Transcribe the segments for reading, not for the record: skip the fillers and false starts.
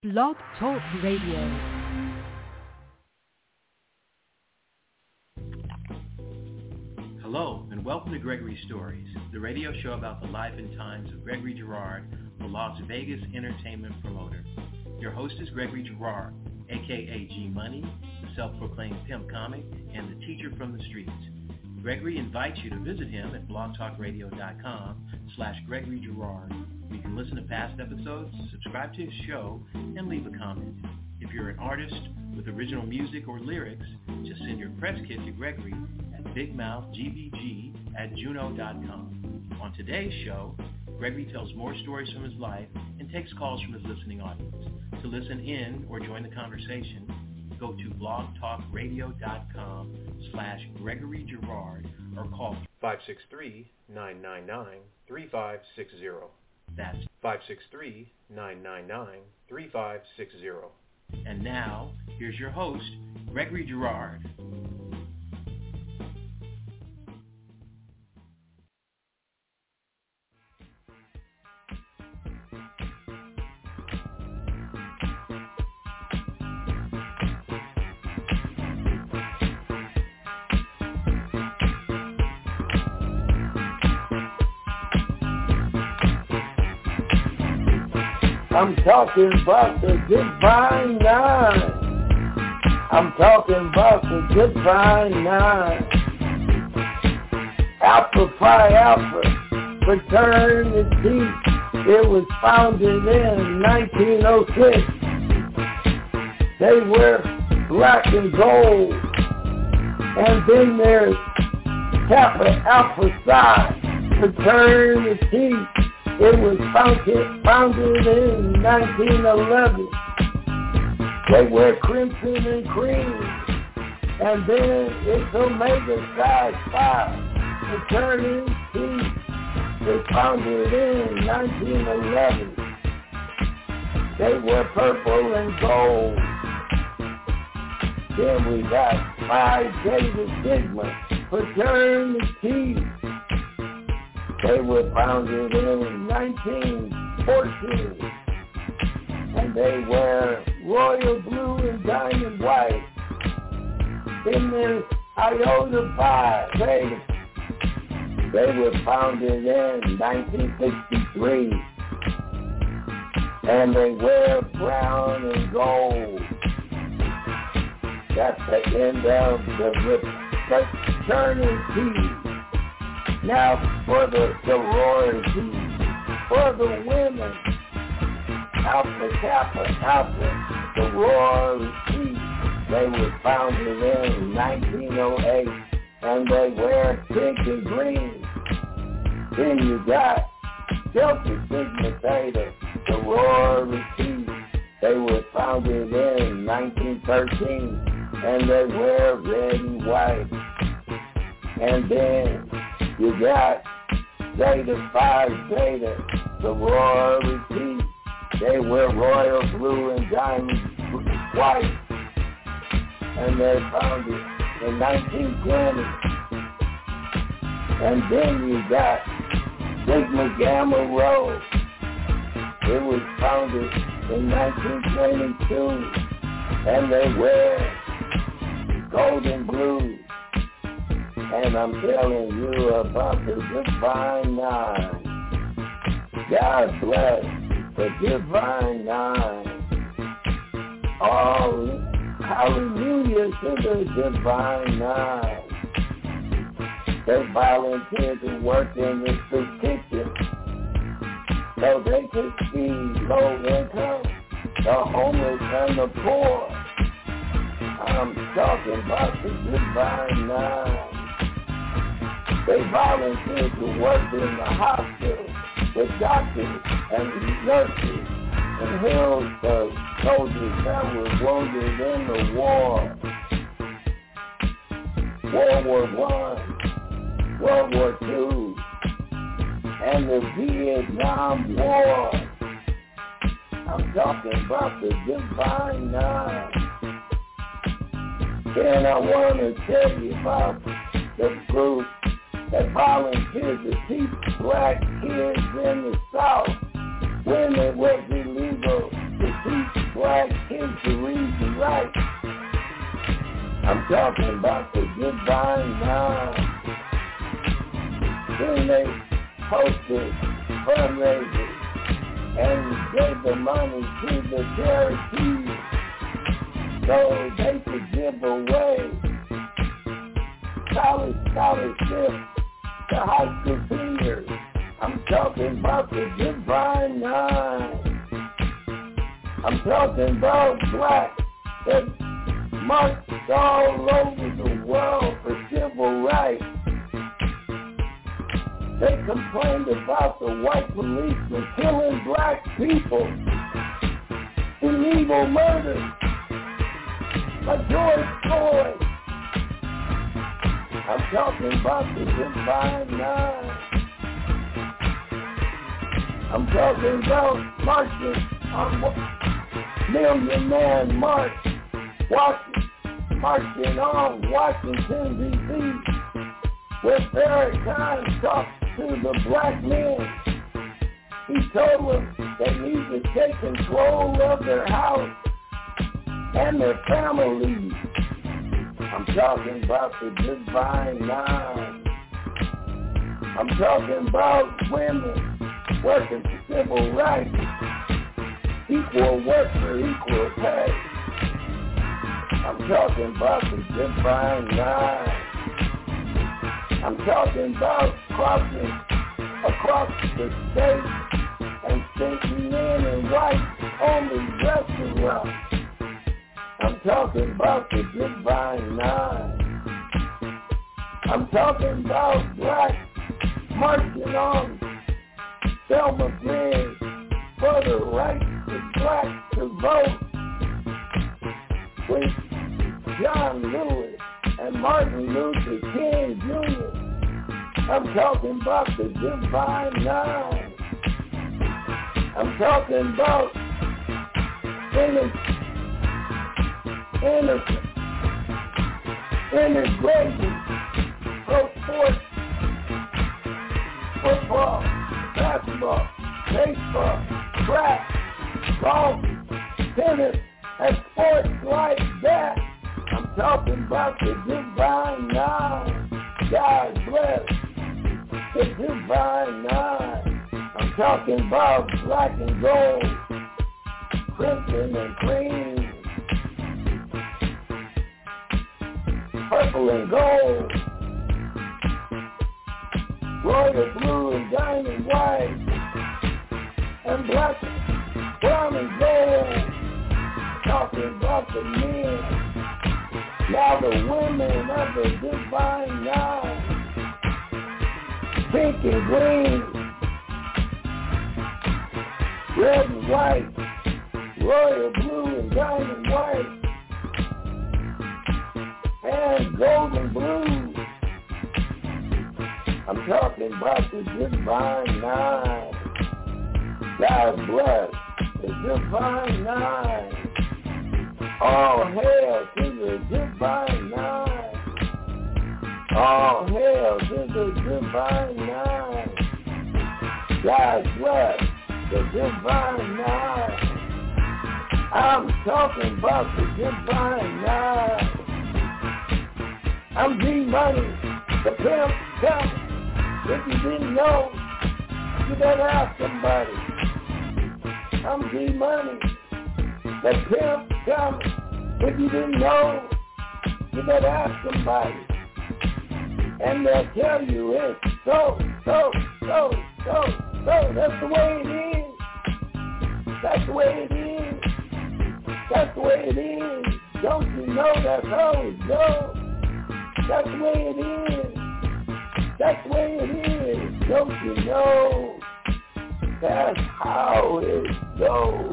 Blog Talk Radio. Hello, and welcome to Gregory Stories, the radio show about the life and times of Gregory Girard, the Las Vegas entertainment promoter. Your host is Gregory Girard, a.k.a. G-Money, the self-proclaimed pimp comic, and the teacher from the streets. Gregory invites you to visit him at blogtalkradio.com/Gregory Girard. You can listen to past episodes, subscribe to his show, and leave a comment. If you're an artist with original music or lyrics, just send your press kit to Gregory at bigmouthgbg@juno.com. On today's show, Gregory tells more stories from his life and takes calls from his listening audience. To listen in or join the conversation, go to blogtalkradio.com/Gregory Girard or call 563-999-3560. That's 563-999-3560. And now, here's your host, Gregory Girard. I'm talking about the Divine Nine. I'm talking about the Divine Nine. Alpha Phi Alpha fraternity. It was founded in 1906. They wear black and gold. And then there's Kappa Alpha Psi fraternity. It was founded in 1911. They wear crimson and cream. And then it's Omega Psi Phi fraternity. They founded in 1911. They wear purple and gold. Then we got Phi Beta Sigma fraternity. They were founded in 1914, and they wear royal blue and diamond white. Then there's Iota Phi Beta. They were founded in 1963, and they wear brown and gold. That's the end of the fraternity. Now for the sorority, for the women, Alpha Kappa Alpha sorority. They were founded in 1908, and they wear pink and green. Then you got Delta Sigma Theta sorority. They were founded in 1913, and they wear red and white. And then you got Zeta Phi Beta sorority. They wear royal blue and diamond white. And they founded in 1920. And then you got Sigma Gamma Rho. It was founded in 1922. And they wear gold and blue. And I'm telling you about the Divine Nine. God bless the Divine Nine. Oh, hallelujah to the Divine Nine. They volunteered to work in the soup kitchen so they could feed low income, the homeless and the poor. I'm talking about the Divine Nine. They volunteered to work in the hospital with doctors and nurses and heal the soldiers that were wounded in the war. World War I, World War II, and the Vietnam War. I'm talking about the Divine Nine. And I want to tell you about the group that volunteered to teach black kids in the South when it was illegal to teach black kids to read and write. I'm talking about the Divine Nine. Then they hosted fundraisers and gave the money to the charities so they could give away college scholarships to high school seniors. I'm talking about the Divine Nine. I'm talking about blacks that marched all over the world for civil rights. They complained about the white policemen killing black people in evil murders like George Floyd. I'm talking about the Divine Nine. I'm talking about marching on Million Man March, marching on Washington, D.C., where Farrakhan talked to the black men. He told them they need to take control of their house and their families. I'm talking about the Divine Nine. I'm talking about women working for civil rights, equal work for equal pay. I'm talking about the Divine Nine. I'm talking about crossing across the state and sneaking in and white-only restaurants. I'm talking about the Divine Nine. I'm talking about blacks marching on Selma Bridge for the right to blacks to vote with John Lewis and Martin Luther King Jr. I'm talking about the Divine Nine. I'm talking about integrating pro sports, football, basketball, baseball, track, golf, tennis, and sports like that. I'm talking about the Divine Nine. God bless the Divine Nine. I'm talking about black and gold, crimson and cream, purple and gold, royal blue and diamond white, and black, brown and gold. Talking about the men, now the women of the Divine Nine, pink and green, red and white, royal blue and diamond white, and gold and blue. I'm talking about the Divine Nine. God bless the Divine Nine. All hail to the Divine Nine. All hail to the Divine Nine. God bless the Divine Nine. I'm talking about the Divine Nine. I'm G-Money, the pimp coming. If you didn't know, you better ask somebody. I'm G-Money, the pimp coming. If you didn't know, you better ask somebody. And they'll tell you it's so. That's the way it is. That's the way it is. That's the way it is. Don't you know that's how it goes? That's the way it is. That's the way it is. Don't you know that's how it goes?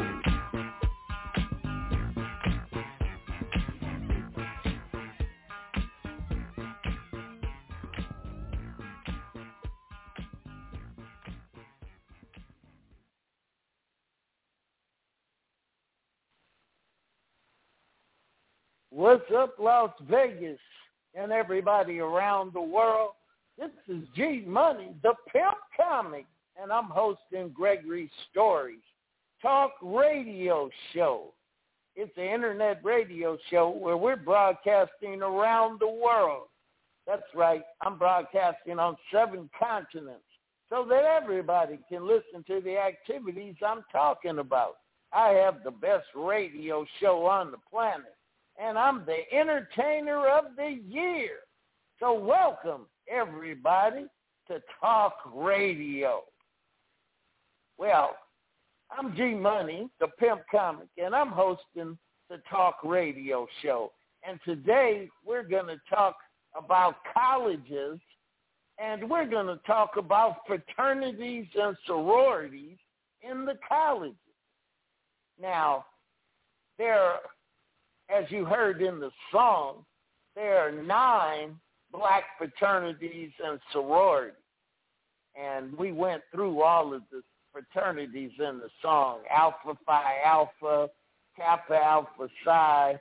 What's up, Las Vegas, and everybody around the world? This is G-Money, the Pimp Comic, and I'm hosting Gregory Stories Talk Radio Show. It's an internet radio show where we're broadcasting around the world. That's right. I'm broadcasting on 7 continents so that everybody can listen to the activities I'm talking about. I have the best radio show on the planet, and I'm the entertainer of the year. So welcome, everybody, to Talk Radio. Well, I'm G Money, the Pimp Comic, and I'm hosting the Talk Radio show. And today we're going to talk about colleges, and we're going to talk about fraternities and sororities in the colleges. Now, as you heard in the song, there are 9 black fraternities and sororities. And we went through all of the fraternities in the song: Alpha Phi Alpha, Kappa Alpha Psi,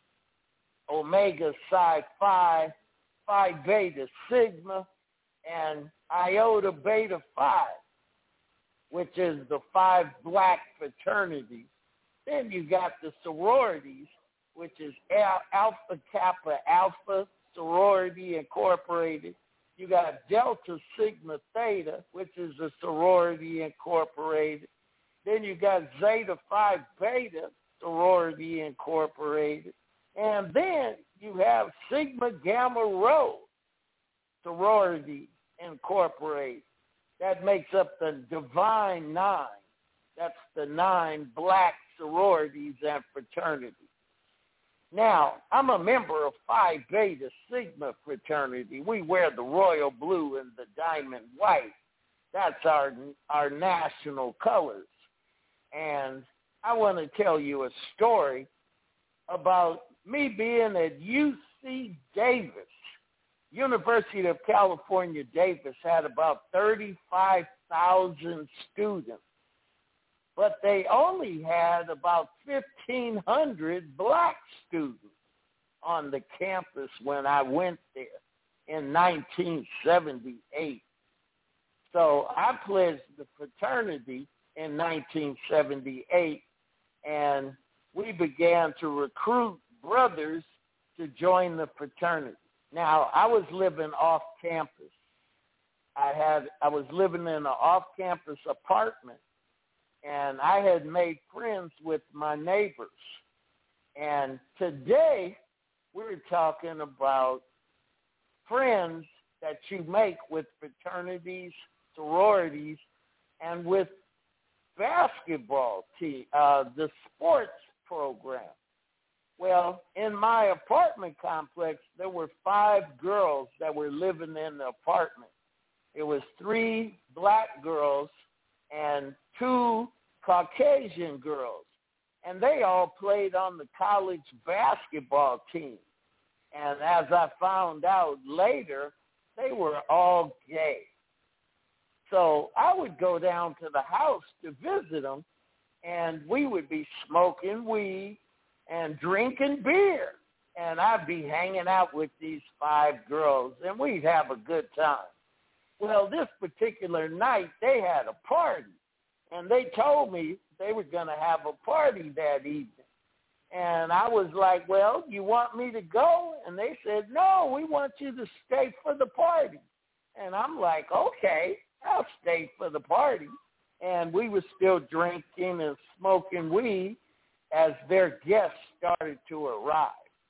Omega Psi Phi, Phi Beta Sigma, and Iota Beta Phi, which is the 5 black fraternities. Then you got the sororities, which is Alpha Kappa Alpha Sorority Incorporated. You got Delta Sigma Theta, which is a sorority incorporated. Then you got Zeta Phi Beta Sorority Incorporated. And then you have Sigma Gamma Rho Sorority Incorporated. That makes up the Divine 9. That's the 9 black sororities and fraternities. Now, I'm a member of Phi Beta Sigma fraternity. We wear the royal blue and the diamond white. That's our national colors. And I want to tell you a story about me being at UC Davis. University of California, Davis had about 35,000 students, but they only had about 1,500 black students on the campus when I went there in 1978. So I pledged the fraternity in 1978, and we began to recruit brothers to join the fraternity. Now, I was living off campus. I was living in an off-campus apartment, and I had made friends with my neighbors. And today, we're talking about friends that you make with fraternities, sororities, and with basketball team, the sports program. Well, in my apartment complex, there were 5 girls that were living in the apartment. It was 3 black girls and 2 Caucasian girls, and they all played on the college basketball team. And as I found out later, they were all gay. So I would go down to the house to visit them, and we would be smoking weed and drinking beer. And I'd be hanging out with these 5 girls, and we'd have a good time. Well, this particular night, they had a party, and they told me they were going to have a party that evening. And I was like, well, you want me to go? And they said, no, we want you to stay for the party. And I'm like, okay, I'll stay for the party. And we were still drinking and smoking weed as their guests started to arrive.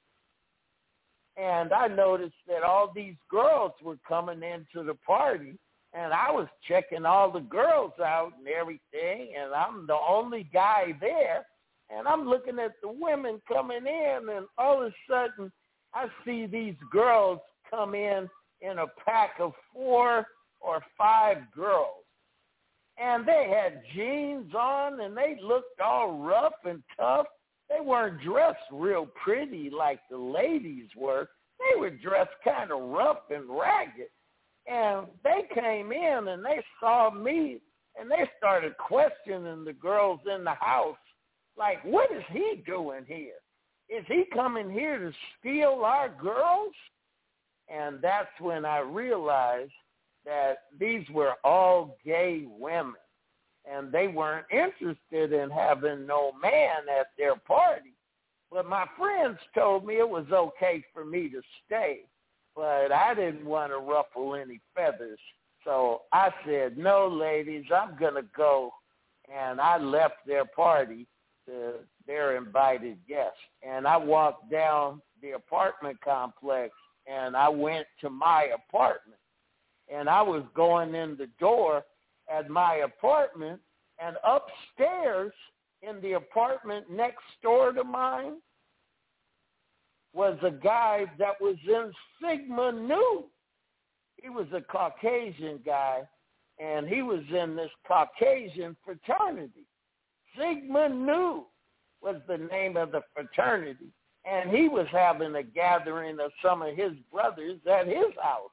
And I noticed that all these girls were coming into the party, and I was checking all the girls out and everything, and I'm the only guy there, and I'm looking at the women coming in, and all of a sudden I see these girls come in a pack of 4 or 5 girls. And they had jeans on, and they looked all rough and tough. They weren't dressed real pretty like the ladies were. They were dressed kind of rough and ragged. And they came in, and they saw me, and they started questioning the girls in the house, like, what is he doing here? Is he coming here to steal our girls? And that's when I realized that these were all gay women, and they weren't interested in having no man at their party. But my friends told me it was okay for me to stay, but I didn't want to ruffle any feathers. So I said, no, ladies, I'm going to go. And I left their party to their invited guests. And I walked down the apartment complex, and I went to my apartment. And I was going in the door at my apartment, and upstairs in the apartment next door to mine was a guy that was in Sigma Nu. He was a Caucasian guy, and he was in this Caucasian fraternity. Sigma Nu was the name of the fraternity, and he was having a gathering of some of his brothers at his house.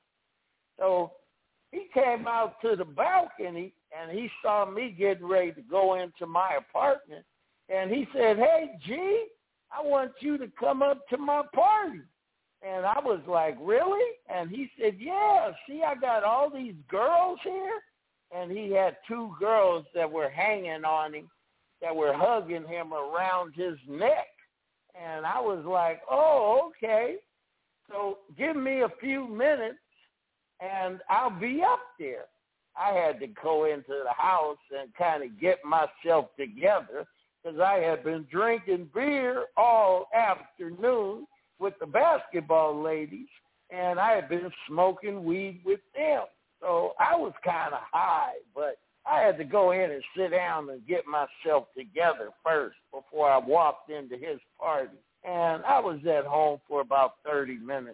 So he came out to the balcony, and he saw me getting ready to go into my apartment, and he said, hey, G, I want you to come up to my party. And I was like, really? And he said, yeah, see, I got all these girls here. And he had two girls that were hanging on him, that were hugging him around his neck. And I was like, oh, okay. So give me a few minutes, and I'll be up there. I had to go into the house and kind of get myself together because I had been drinking beer all afternoon with the basketball ladies, and I had been smoking weed with them. So I was kind of high, but I had to go in and sit down and get myself together first before I walked into his party. And I was at home for about 30 minutes.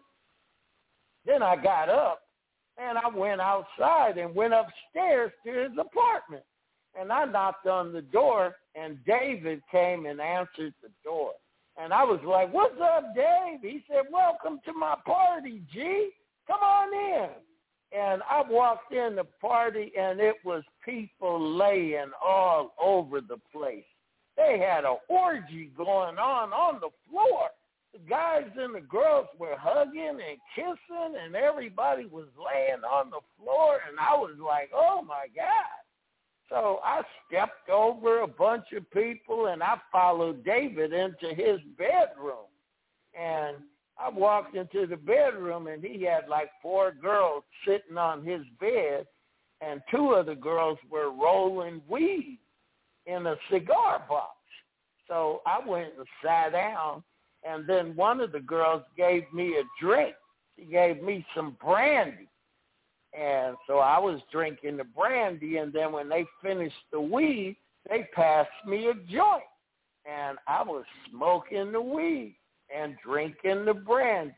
Then I got up, and I went outside and went upstairs to his apartment. And I knocked on the door, and David came and answered the door. And I was like, what's up, Dave? He said, welcome to my party, G. Come on in. And I walked in the party, and it was people laying all over the place. They had an orgy going on the floor. The guys and the girls were hugging and kissing, and everybody was laying on the floor. And I was like, oh, my God. So I stepped over a bunch of people, and I followed David into his bedroom. And I walked into the bedroom, and he had like 4 girls sitting on his bed, and 2 of the girls were rolling weed in a cigar box. So I went and sat down, and then one of the girls gave me a drink. She gave me some brandy. And so I was drinking the brandy, and then when they finished the weed, they passed me a joint. And I was smoking the weed and drinking the brandy.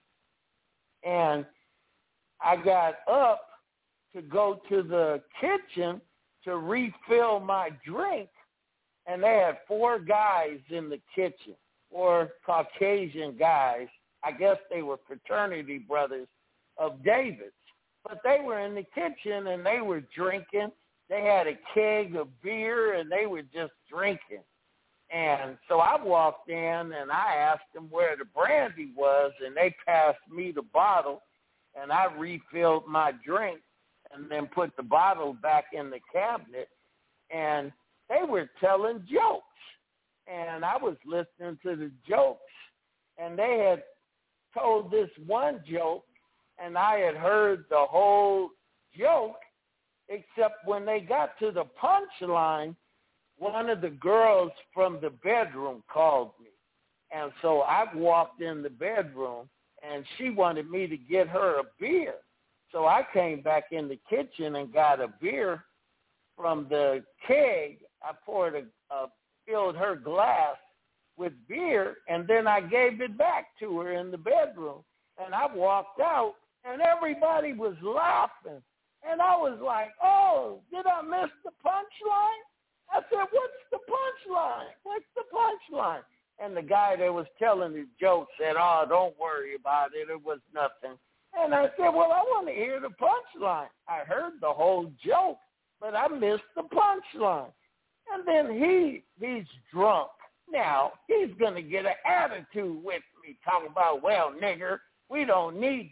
And I got up to go to the kitchen to refill my drink, and they had 4 guys in the kitchen, 4 Caucasian guys. I guess they were fraternity brothers of David's. But they were in the kitchen, and they were drinking. They had a keg of beer, and they were just drinking. And so I walked in, and I asked them where the brandy was, and they passed me the bottle, and I refilled my drink and then put the bottle back in the cabinet. And they were telling jokes, and I was listening to the jokes, and they had told this one joke, and I had heard the whole joke, except when they got to the punchline, one of the girls from the bedroom called me. And so I walked in the bedroom, and she wanted me to get her a beer. So I came back in the kitchen and got a beer from the keg. I filled her glass with beer, and then I gave it back to her in the bedroom. And I walked out, and everybody was laughing. And I was like, oh, did I miss the punchline? I said, what's the punchline? What's the punchline? And the guy that was telling the joke said, oh, don't worry about it. It was nothing. And I said, well, I want to hear the punchline. I heard the whole joke, but I missed the punchline. And then he's drunk. Now, he's going to get an attitude with me, talking about, well, nigger, I don't need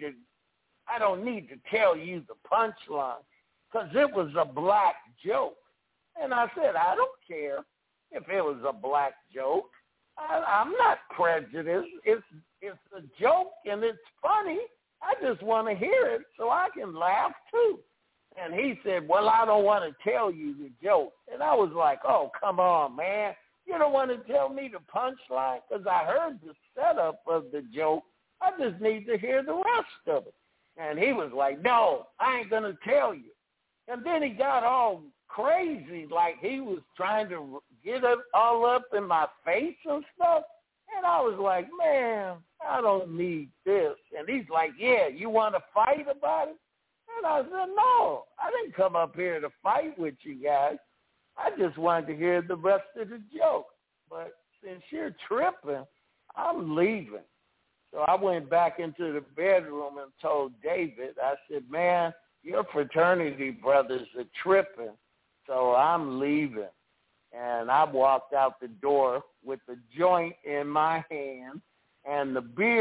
to tell you the punchline because it was a black joke. And I said, I don't care if it was a black joke. I'm not prejudiced. It's a joke and it's funny. I just want to hear it so I can laugh too. And he said, well, I don't want to tell you the joke. And I was like, oh, come on, man. You don't want to tell me the punchline? Because I heard the setup of the joke. I just need to hear the rest of it. And he was like, no, I ain't going to tell you. And then he got all crazy, like he was trying to get it all up in my face and stuff. And I was like, man, I don't need this. And he's like, yeah, you want to fight about it? And I said, no, I didn't come up here to fight with you guys. I just wanted to hear the rest of the joke. But since you're tripping, I'm leaving. So I went back into the bedroom and told David, I said, man, your fraternity brothers are tripping, so I'm leaving. And I walked out the door with the joint in my hand and the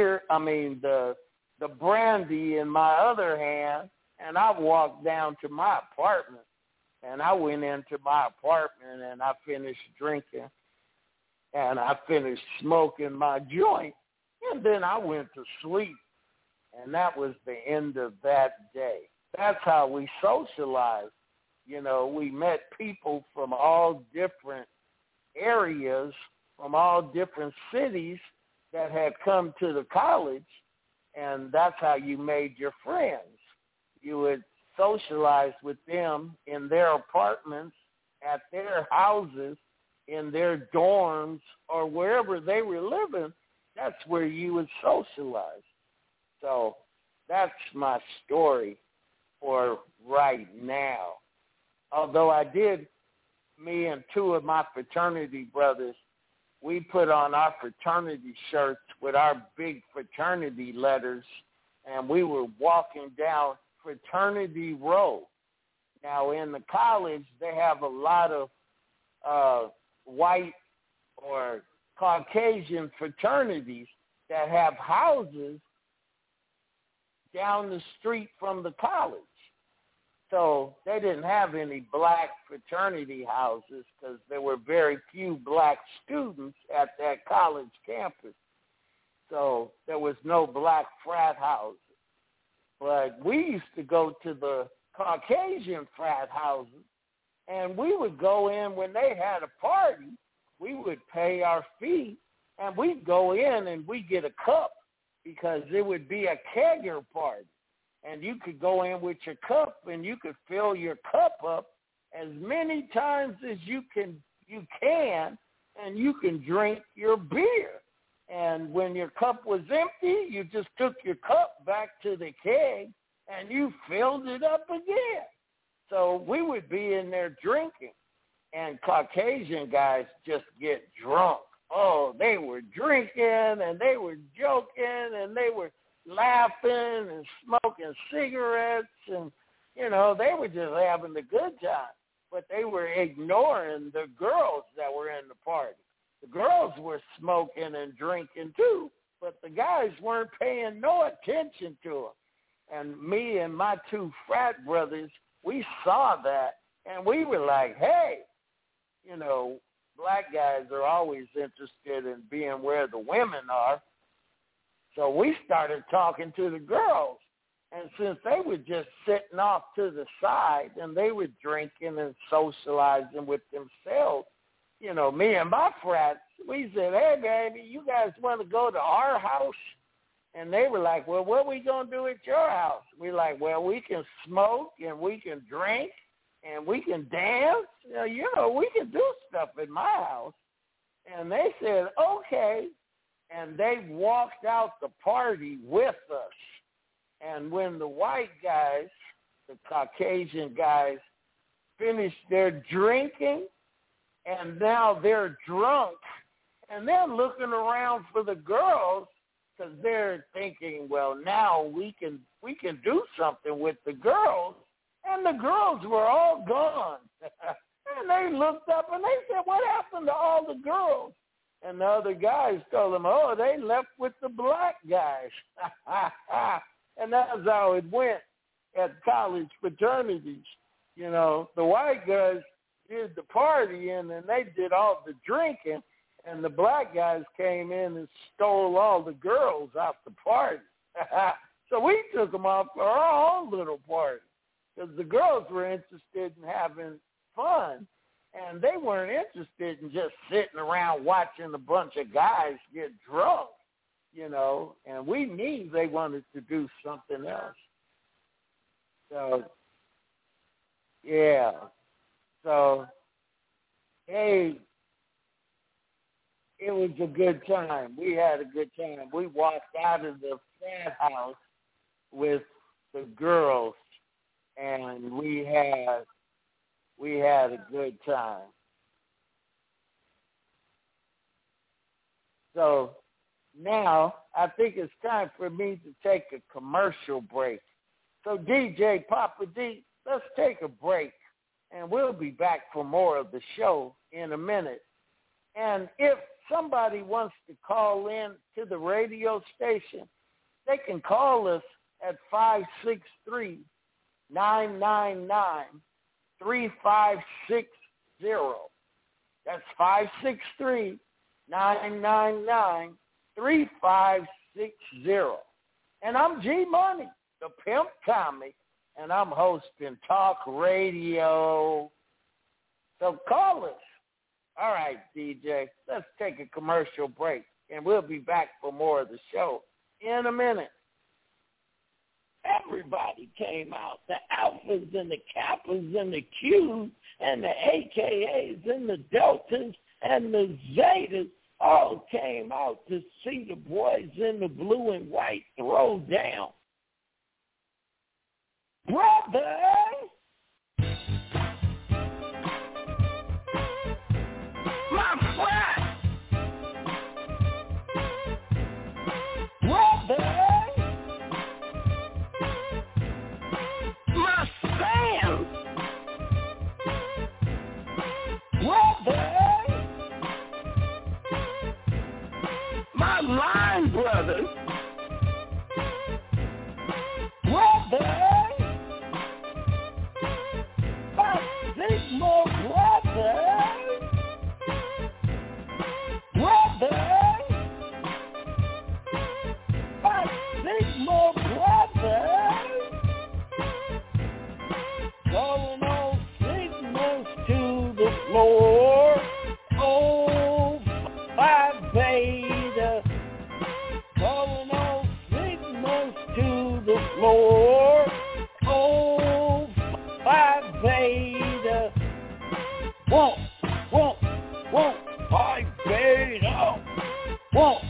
brandy in my other hand, and I walked down to my apartment. And I went into my apartment and I finished drinking and I finished smoking my joint. And then I went to sleep. And that was the end of that day. That's how we socialized. You know, we met people from all different areas, from all different cities that had come to the college. And that's how you made your friends. You would socialize with them in their apartments, at their houses, in their dorms, or wherever they were living. That's where you would socialize. So that's my story for right now. Although me and two of my fraternity brothers, we put on our fraternity shirts with our big fraternity letters, and we were walking down Fraternity Row. Now, in the college, they have a lot of white or Caucasian fraternities that have houses down the street from the college. So they didn't have any black fraternity houses because there were very few black students at that college campus. So there was no black frat houses. But we used to go to the Caucasian frat houses, and we would go in when they had a party. We would pay our fee, and we'd go in and we'd get a cup because it would be a kegger party. And you could go in with your cup, and you could fill your cup up as many times as you can, and you can drink your beer. And when your cup was empty, you just took your cup back to the keg, and you filled it up again. So we would be in there drinking, and Caucasian guys just get drunk. Oh, they were drinking, and they were joking, and they were laughing and smoking cigarettes, and, you know, they were just having a good time. But they were ignoring the girls that were in the party. The girls were smoking and drinking too, but the guys weren't paying no attention to them. And me and my two frat brothers, we saw that, and we were like, hey, you know, black guys are always interested in being where the women are. So we started talking to the girls. And since they were just sitting off to the side and they were drinking and socializing with themselves, you know, me and my frats, we said, hey, baby, you guys want to go to our house? And they were like, well, what are we going to do at your house? We're like, well, we can smoke and we can drink and we can dance. You know, we can do stuff at my house. And they said, okay. And they walked out the party with us. And when the white guys, the Caucasian guys, finished their drinking, and now they're drunk, and they're looking around for the girls because they're thinking, well, now we can do something with the girls. And the girls were all gone. And they looked up and they said, what happened to all the girls? And the other guys told them, oh, they left with the black guys. And that's how it went at college fraternities. You know, the white guys did the partying and they did all the drinking, And the black guys came in and stole all the girls off the party. So we took them off for our own little party because the girls were interested in having fun, and they weren't interested in just sitting around watching a bunch of guys get drunk, you know, and we knew they wanted to do something else. So, yeah. So, hey, it was a good time. We had a good time. We walked out of the frat house with the girls, and we had a good time. So now I think it's time for me to take a commercial break. So DJ Papa D, let's take a break, and we'll be back for more of the show in a minute. And if somebody wants to call in to the radio station, they can call us at 563-999-3560. That's 563-999-3560. And I'm G Money, the Pimp Tommy, and I'm hosting Talk Radio. So call us. All right, DJ, let's take a commercial break, and we'll be back for more of the show in a minute. Everybody came out, the Alphas and the Kappas and the Qs and the AKAs and the Deltas and the Zetas all came out to see the boys in the blue and white throw down. Brothers! My friend! Brothers! My fam! Brothers! My line brothers! Brothers! My Sigma brothers! Brothers! My Sigma brothers! Calling all Sigmas to the floor. Oh, Phi Beta. Calling all Sigmas to the floor. Oh, Phi Beta. Won't, Phi Beta. Won't,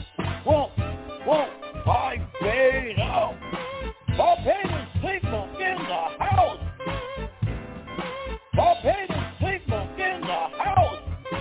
Phi Beta. Phi Beta Sigma in the house. Phi Beta Sigma in the house.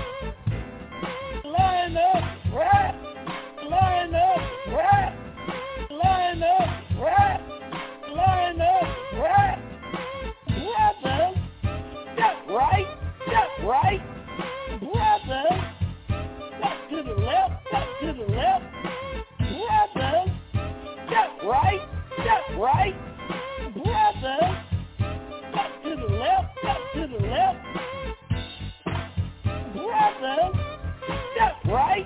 Line up, right. Line up, right. Line up, right. Line up, right. Brothers, step right, step right. Brothers, step to the left, step to the left. Brothers, step right, step right. Brothers, step to the left, step to the left. Brothers, step right.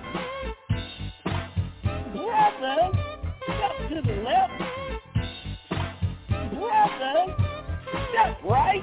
Brothers, step to the left. Brothers, step right.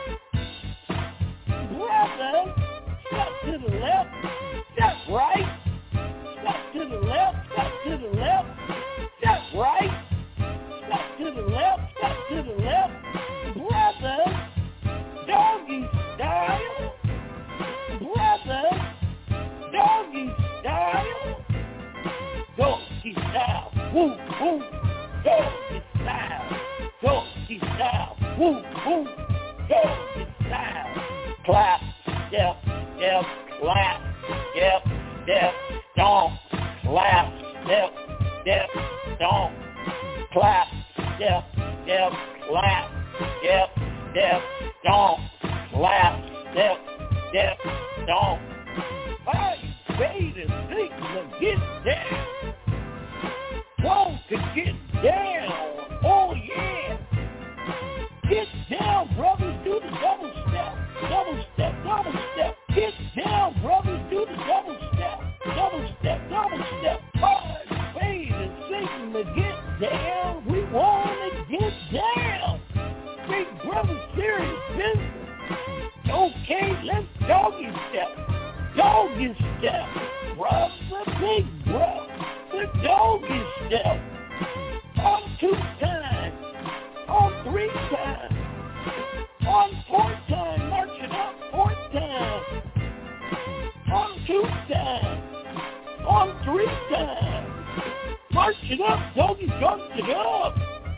Brothers, step to the left. Step right. Step to the left. Step to the left. Step right. Step to the left. Step to the left. Brothers, doggy style. Brothers, doggy style. Doggy style. Woo, woo. Doggy style. Doggy style. Woo, woo. Doggy style. Clap, step, step, clap, step, step, stomp. Clap, step, step, stomp. Clap, step, step, clap, step, step, stomp. Clap, step, step, stomp. Phi Beta Sigma, get down. Want to get down. Oh, yeah. Get down, brothers. Do the double step. Double step, double step. Get down, brothers. Do the double step. came to get down. We want to get down. Big brother, serious business. Okay, let's doggy step. Doggy step. Brother, big brother. The doggy step. On 2 times. On 3 times. On 4 times. March it up 4 times. On 2 times. On 3 times. March it up, doggy, march it up.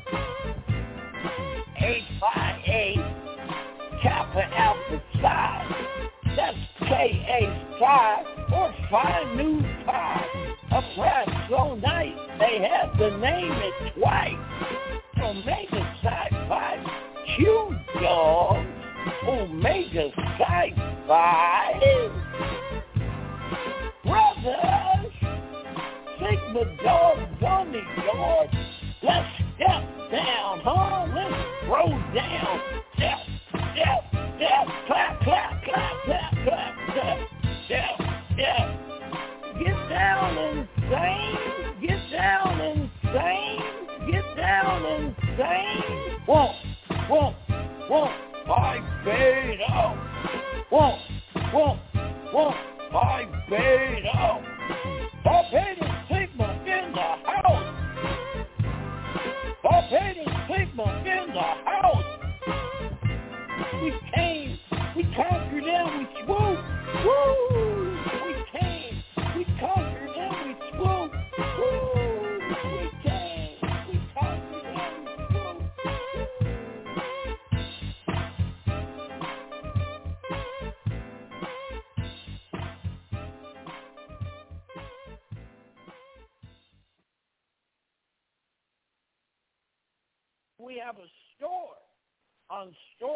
8 by 8, Kappa Alpha Psi. That's Ka or Phi Nu Pi. A price so nice they had to name it twice. Omega Psi Phi, Q dogs. Omega Psi Phi. Brothers, Sigma dogs on the yard. Let's step down, huh? Let's throw down. Step, step, step, clap, clap, clap, clap, clap, step, step, step. Get down insane. Get down insane. Get down insane. Won't, I fade out. Won't, I fade out. Barbados Sigma in the house. Barbados Sigma in the house. We came, we conquered and we swooped. Woo! We came, we conquered and we swooped. Woo! We came, we conquered and we swooped. We have a store on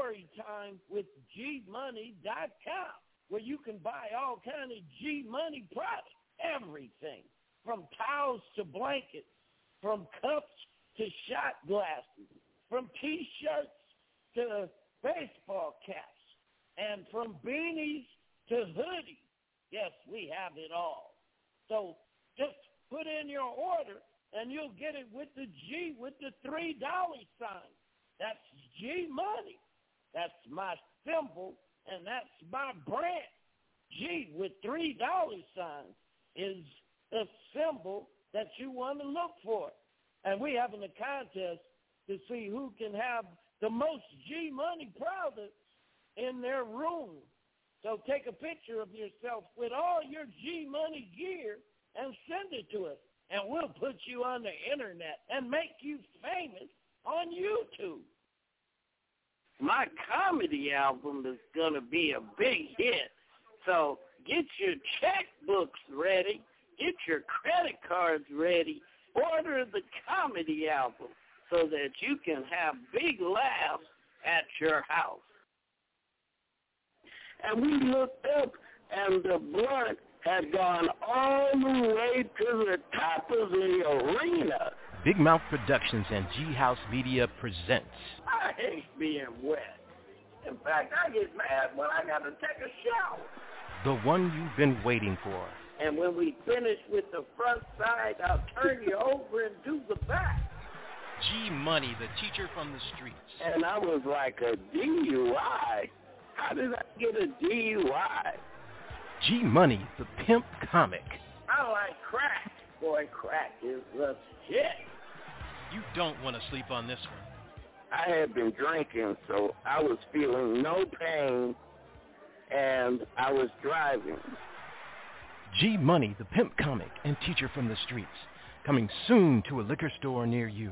StoryTimeWithGMoney.com where you can buy all kind of G-Money products, everything from towels to blankets, from cups to shot glasses, from T-shirts to baseball caps, and from beanies to hoodies. Yes, we have it all. So just put in your order and you'll get it with the G with the $3 sign. That's G-Money. That's my symbol, and that's my brand. G with $3 signs is the symbol that you want to look for. And we're having a contest to see who can have the most G-Money products in their room. So take a picture of yourself with all your G-Money gear and send it to us. And we'll put you on the internet and make you famous on YouTube. My comedy album is going to be a big hit. So get your checkbooks ready. Get your credit cards ready. Order the comedy album so that you can have big laughs at your house. And we looked up, and the blunt had gone all the way to the top of the arena. Big Mouth Productions and G-House Media presents. I hate being wet. In fact, I get mad when I got to take a shower. The one you've been waiting for. And when we finish with the front side, I'll turn you over and do the back. G-Money, the teacher from the streets. And I was like, a DUI? How did I get a DUI? G-Money, the pimp comic. I like crack. Boy, crack is the shit. You don't want to sleep on this one. I had been drinking, so I was feeling no pain, and I was driving. G-Money, the pimp comic and teacher from the streets. Coming soon to a liquor store near you.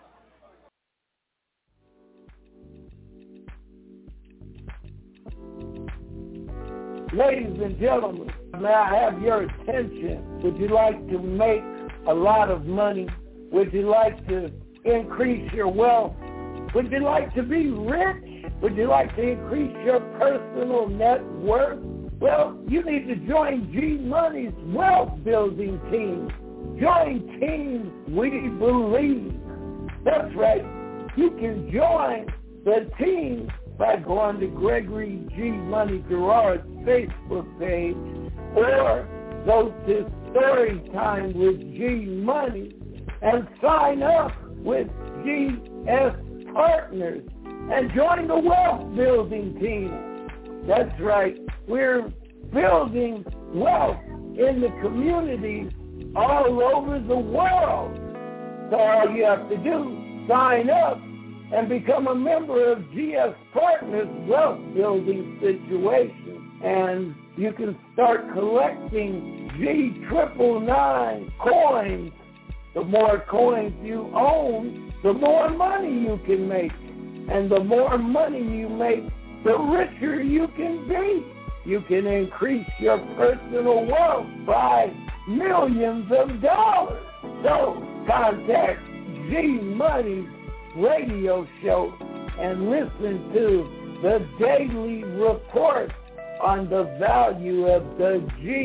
Ladies and gentlemen, may I have your attention? Would you like to make a lot of money? Would you like to increase your wealth? Would you like to be rich? Would you like to increase your personal net worth? Well, you need to join G-Money's wealth building team. Join Team We Believe. That's right. You can join the team by going to Gregory G. Money Gerard's Facebook page or go to Storytime with G Money and sign up with GS Partners and join the wealth building team. That's right. We're building wealth in the communities all over the world. So all you have to do, sign up and become a member of GS Partners Wealth Building Situation. And you can start collecting G999 coins. The more coins you own, the more money you can make. And the more money you make, the richer you can be. You can increase your personal wealth by millions of dollars. So contact G Money's radio show and listen to the daily report on the value of the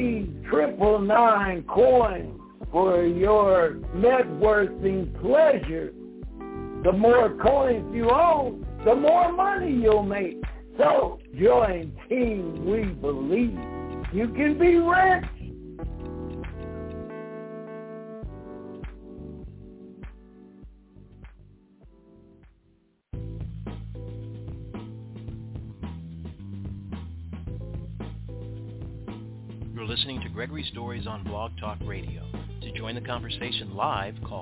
G999 coin for your net worthing pleasure. The more coins you own, the more money you'll make. So join Team We Believe. You can be rich. You're listening to Gregory Stories on Blog Talk Radio. To join the conversation live, call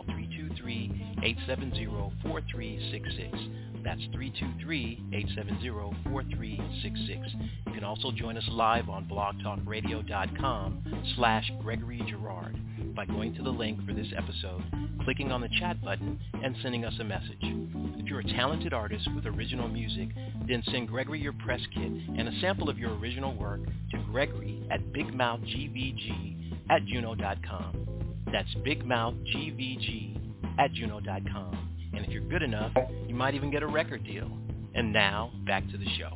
323-870-4366. That's 323-870-4366. You can also join us live on blogtalkradio.com/Gregory Girard by going to the link for this episode, clicking on the chat button, and sending us a message. If you're a talented artist with original music, then send Gregory your press kit and a sample of your original work to Gregory@bigmouthgvg@juno.com. That's bigmouthgvg@juno.com. And if you're good enough, you might even get a record deal. And now, back to the show.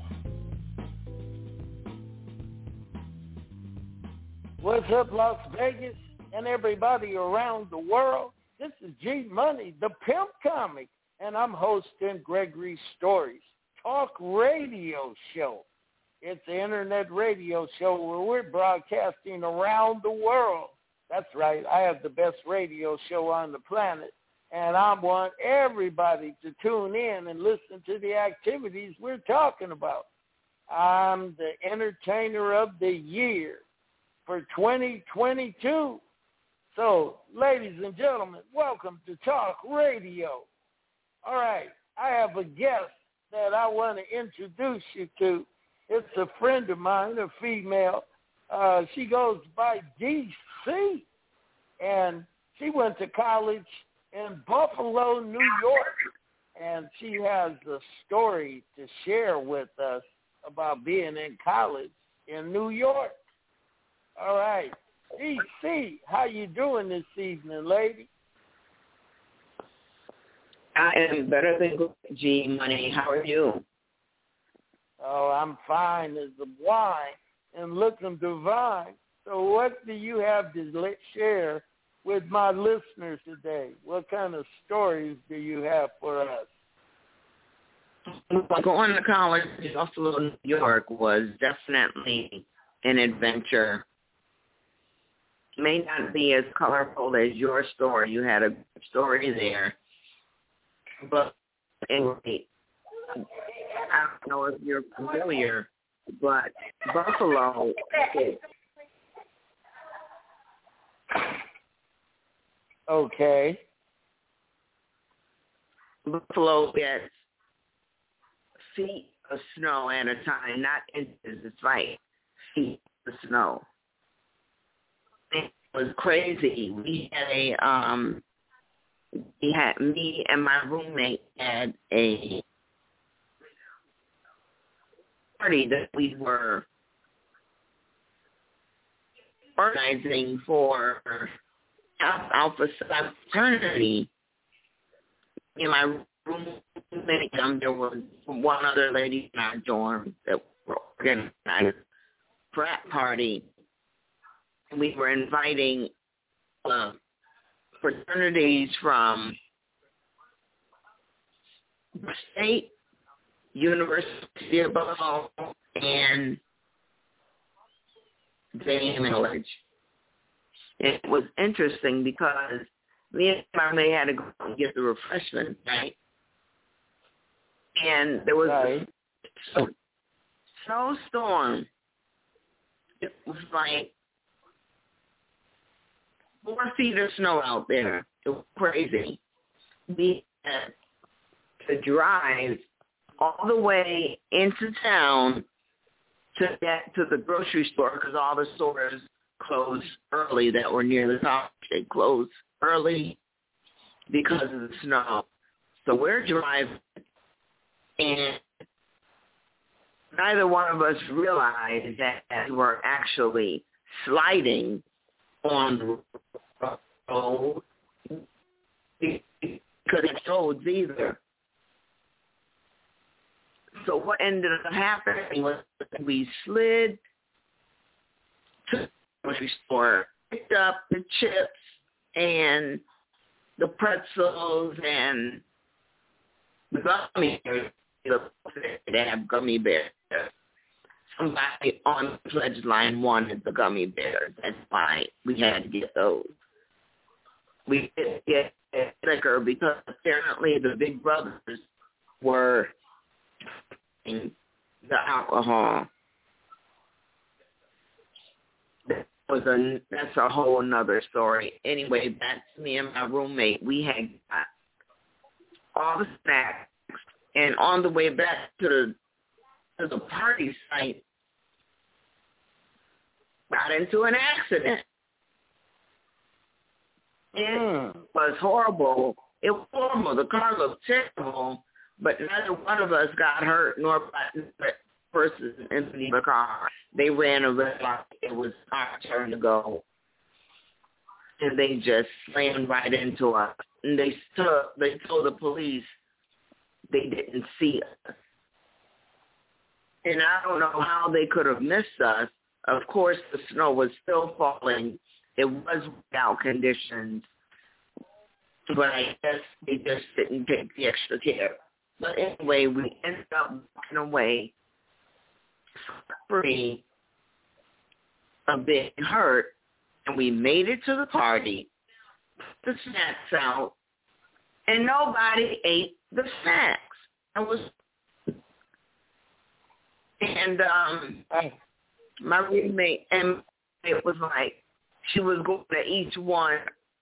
What's up, Las Vegas and everybody around the world? This is G Money, the Pimp Comic, and I'm hosting Gregory Stories, talk radio show. It's an internet radio show where we're broadcasting around the world. That's right. I have the best radio show on the planet, and I want everybody to tune in and listen to the activities we're talking about. I'm the Entertainer of the Year for 2022. So, ladies and gentlemen, welcome to Talk Radio. All right, I have a guest that I want to introduce you to. It's a friend of mine, a female. She goes by DC, and she went to college in Buffalo, New York, and she has a story to share with us about being in college in New York. All right, DC, how you doing this evening, lady? I am better than G Money. How are you? Oh, I'm fine as the wine and looking divine. So what do you have to share with my listeners today? What kind of stories do you have for us? Going to college in Buffalo, New York was definitely an adventure. May not be as colorful as your story. You had a good story there. But anyway, I don't know if you're familiar, but Buffalo Okay. Buffalo gets feet of snow at a time, not inches. It's like feet of snow. It was crazy. We had me and my roommate had a party that we were organizing for Alpha Psi fraternity. In my roommate, there was one other lady in our dorm that were organizing a frat party. We were inviting fraternities from State, University of Buffalo, and Dayton Village. It was interesting because me and my mate had to go and get the refreshments, right? And there was a snowstorm. It was like 4 feet of snow out there. It was crazy. We had to drive all the way into town to get to the grocery store because all the stores closed early that were near the top. They closed early because of the snow. So we're driving, and neither one of us realized that we were actually sliding on the road because it roads either. So what ended up happening was we slid to the grocery store, picked up the chips and the pretzels and the gummy bears. They have gummy bears. Somebody on the pledge line wanted the gummy bears. That's why we had to get those. We didn't get liquor because apparently the big brothers were the alcohol. That's a whole another story. Anyway, back to me and my roommate. We had got all the snacks, and on the way back to the party site, got into an accident. It was horrible. It was horrible. The car looked terrible, but neither one of us got hurt nor got the person in the car. They ran a red light. It was our turn to go. And they just slammed right into us. And they told the police they didn't see us. And I don't know how they could have missed us. Of course, the snow was still falling. It was without conditions. But I guess they just didn't take the extra care. But anyway, we ended up walking away free of being hurt, and we made it to the party, put the snacks out, and nobody ate the snacks. My roommate, and it was like she was going to each one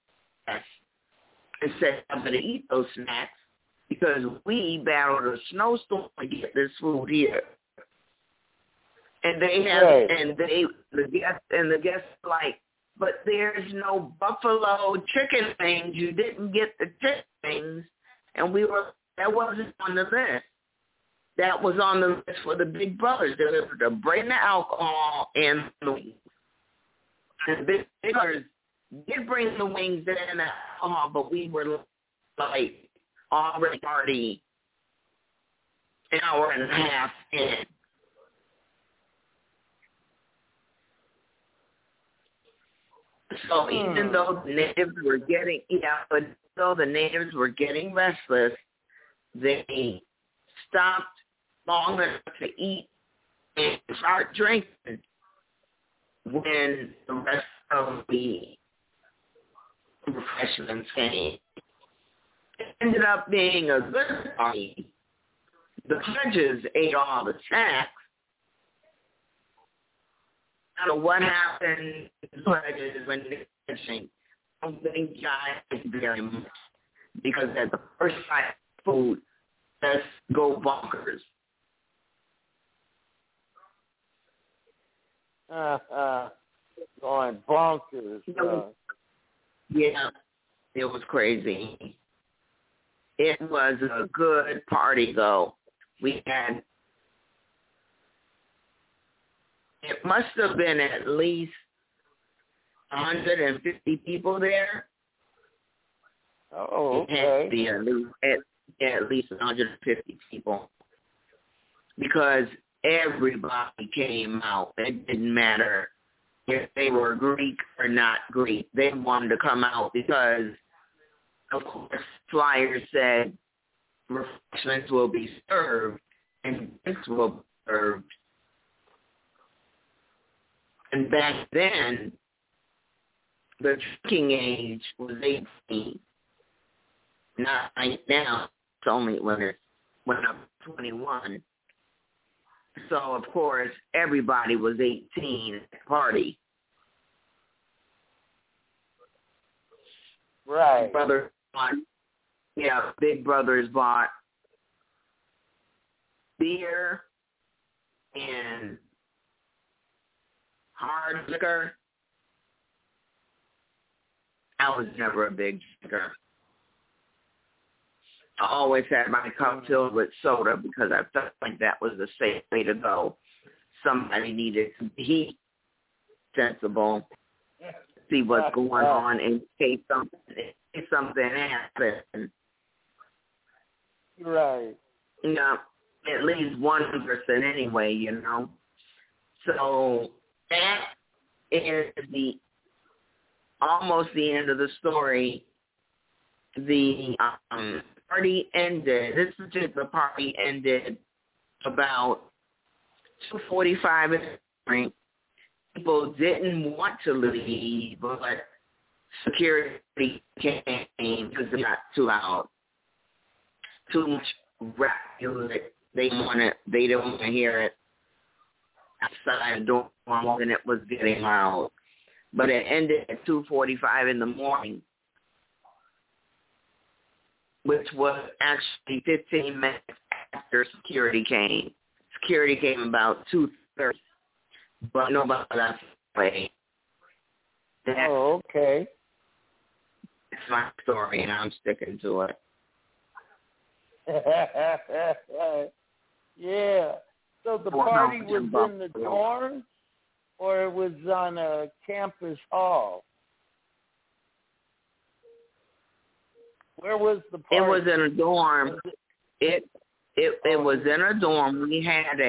and said, I'm going to eat those snacks because we battled a snowstorm to get this food here. And they have, the guests like, but there's no buffalo chicken things. You didn't get the chicken things, and that wasn't on the list. That was on the list for the big brothers. They were to bring the alcohol and the wings. And the big brothers did bring the wings and the alcohol, but we were like already an hour and a half in. So even though the natives were getting restless, they stopped long enough to eat and start drinking when the rest of the refreshments came. It ended up being a good party. The pledges ate all the snacks. I don't know what happened to the pledges when they were finishing. I don't think guys very much because at the first sight of food, let's go bonkers. Going bonkers. Yeah, it was crazy. It was a good party, though. It must have been at least 150 people there. Oh, okay. It had to be at least 150 people because everybody came out. It didn't matter if they were Greek or not Greek. They wanted to come out because, of course, flyers said refreshments will be served and drinks will be served. And back then, the drinking age was 18. Not like now. It's only when it went up to 21. So, of course, everybody was 18 at the party. Right. Big brothers bought beer and hard liquor. I was never a big drinker. I always had my cup filled with soda because I felt like that was the safe way to go. Somebody needed to be sensible, see what's going on in case something happens. Right. At least one person anyway, So that is almost the end of the story. The party ended. This particular party ended about 2:45 in the morning. People didn't want to leave, but security came because it got too loud, too much rap music. They didn't want to hear it outside the door, and it was getting loud. But it ended at 2:45 in the morning, which was actually 15 minutes after security came. Security came about 2:30, but nobody left away. Okay. That's my story, and I'm sticking to it. Yeah. So the party was in the dorms, or it was on a campus hall? Where was the party? It was in a dorm. It was in a dorm. We had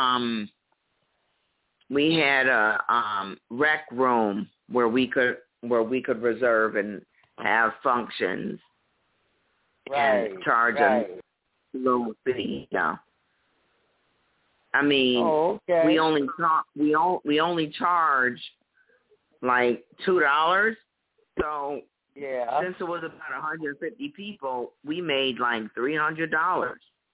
a rec room where we could reserve and have functions and charge a low fee. Yeah. I mean, we only charge like $2. So since it was about 150 people, we made like $300.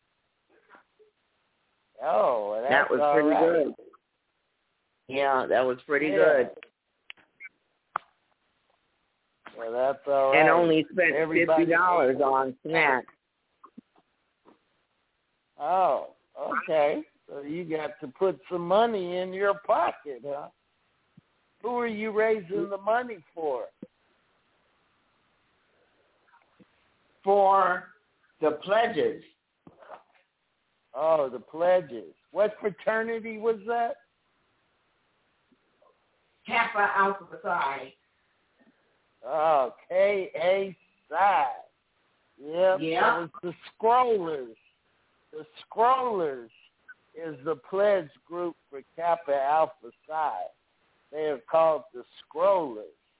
Oh, that was pretty good. Yeah, that was pretty good. Well, that's all right. And only spent $50 on snacks. Oh, okay. So you got to put some money in your pocket, huh? Who are you raising the money for? For the pledges. Oh, the pledges. What fraternity was that? Kappa Alpha Psi. Oh, K-A Psi. Yep. That was the Scrollers. The Scrollers is the pledge group for Kappa Alpha Psi. They are called the Scrollers.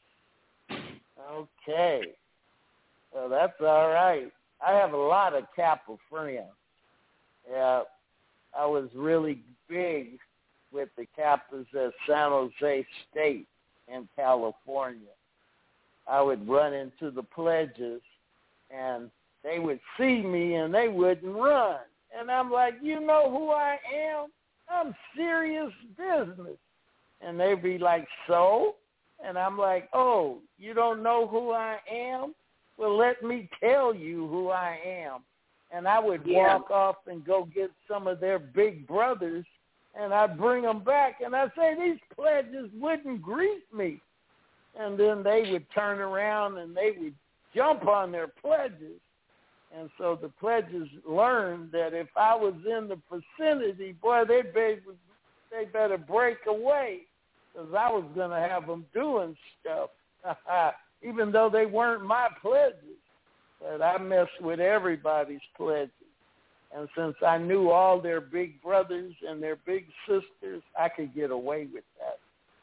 Okay. Well, that's all right. I have a lot of Kappa friends. Yeah, I was really big with the Kappas at San Jose State in California. I would run into the pledges, and they would see me, and they wouldn't run. And I'm like, you know who I am? I'm serious business. And they'd be like, so? And I'm like, oh, you don't know who I am? Well, let me tell you who I am. And I would walk off and go get some of their big brothers, and I'd bring them back. And I'd say, these pledges wouldn't greet me. And then they would turn around and they would jump on their pledges. And so the pledges learned that if I was in the vicinity, boy, they better break away, because I was going to have them doing stuff, even though they weren't my pledges. But I messed with everybody's pledges. And since I knew all their big brothers and their big sisters, I could get away with that.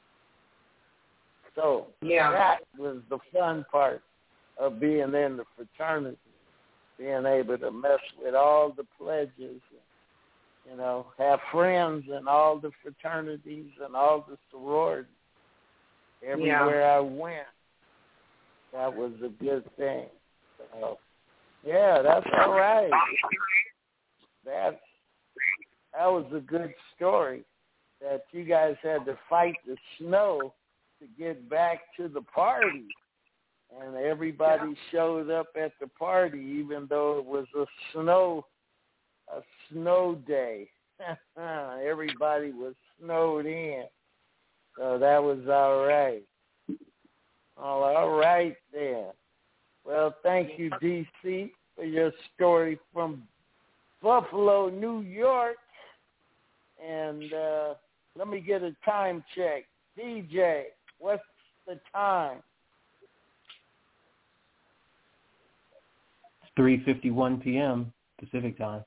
So that was the fun part of being in the fraternity, being able to mess with all the pledges, and, have friends in all the fraternities and all the sororities everywhere I went. that was a good thing. So, yeah, that's all right. That was a good story, that you guys had to fight the snow to get back to the party. And everybody showed up at the party, even though it was a snow day. Everybody was snowed in. So that was all right. All right then. Well, thank you, DC, for your story from Buffalo, New York. And let me get a time check. DJ, what's the time? 3:51 p.m. Pacific time.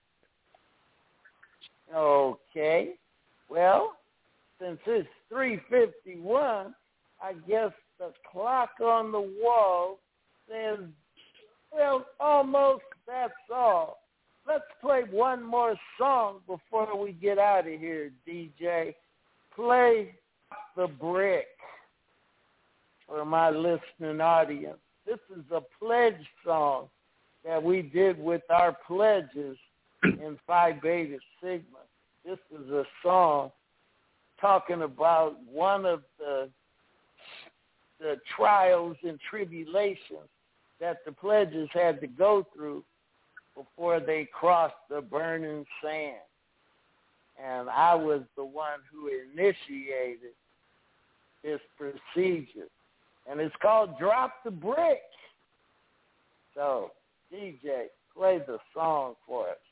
Okay. Well, since it's 3:51, I guess the clock on the wall says, well, almost that's all. Let's play one more song before we get out of here, DJ. Play The Brick for my listening audience. This is a pledge song that we did with our pledges in Phi Beta Sigma. This is a song talking about one of the trials and tribulations that the pledges had to go through before they crossed the burning sand. And I was the one who initiated this procedure. And it's called Drop the Brick. So, DJ, play the song for us.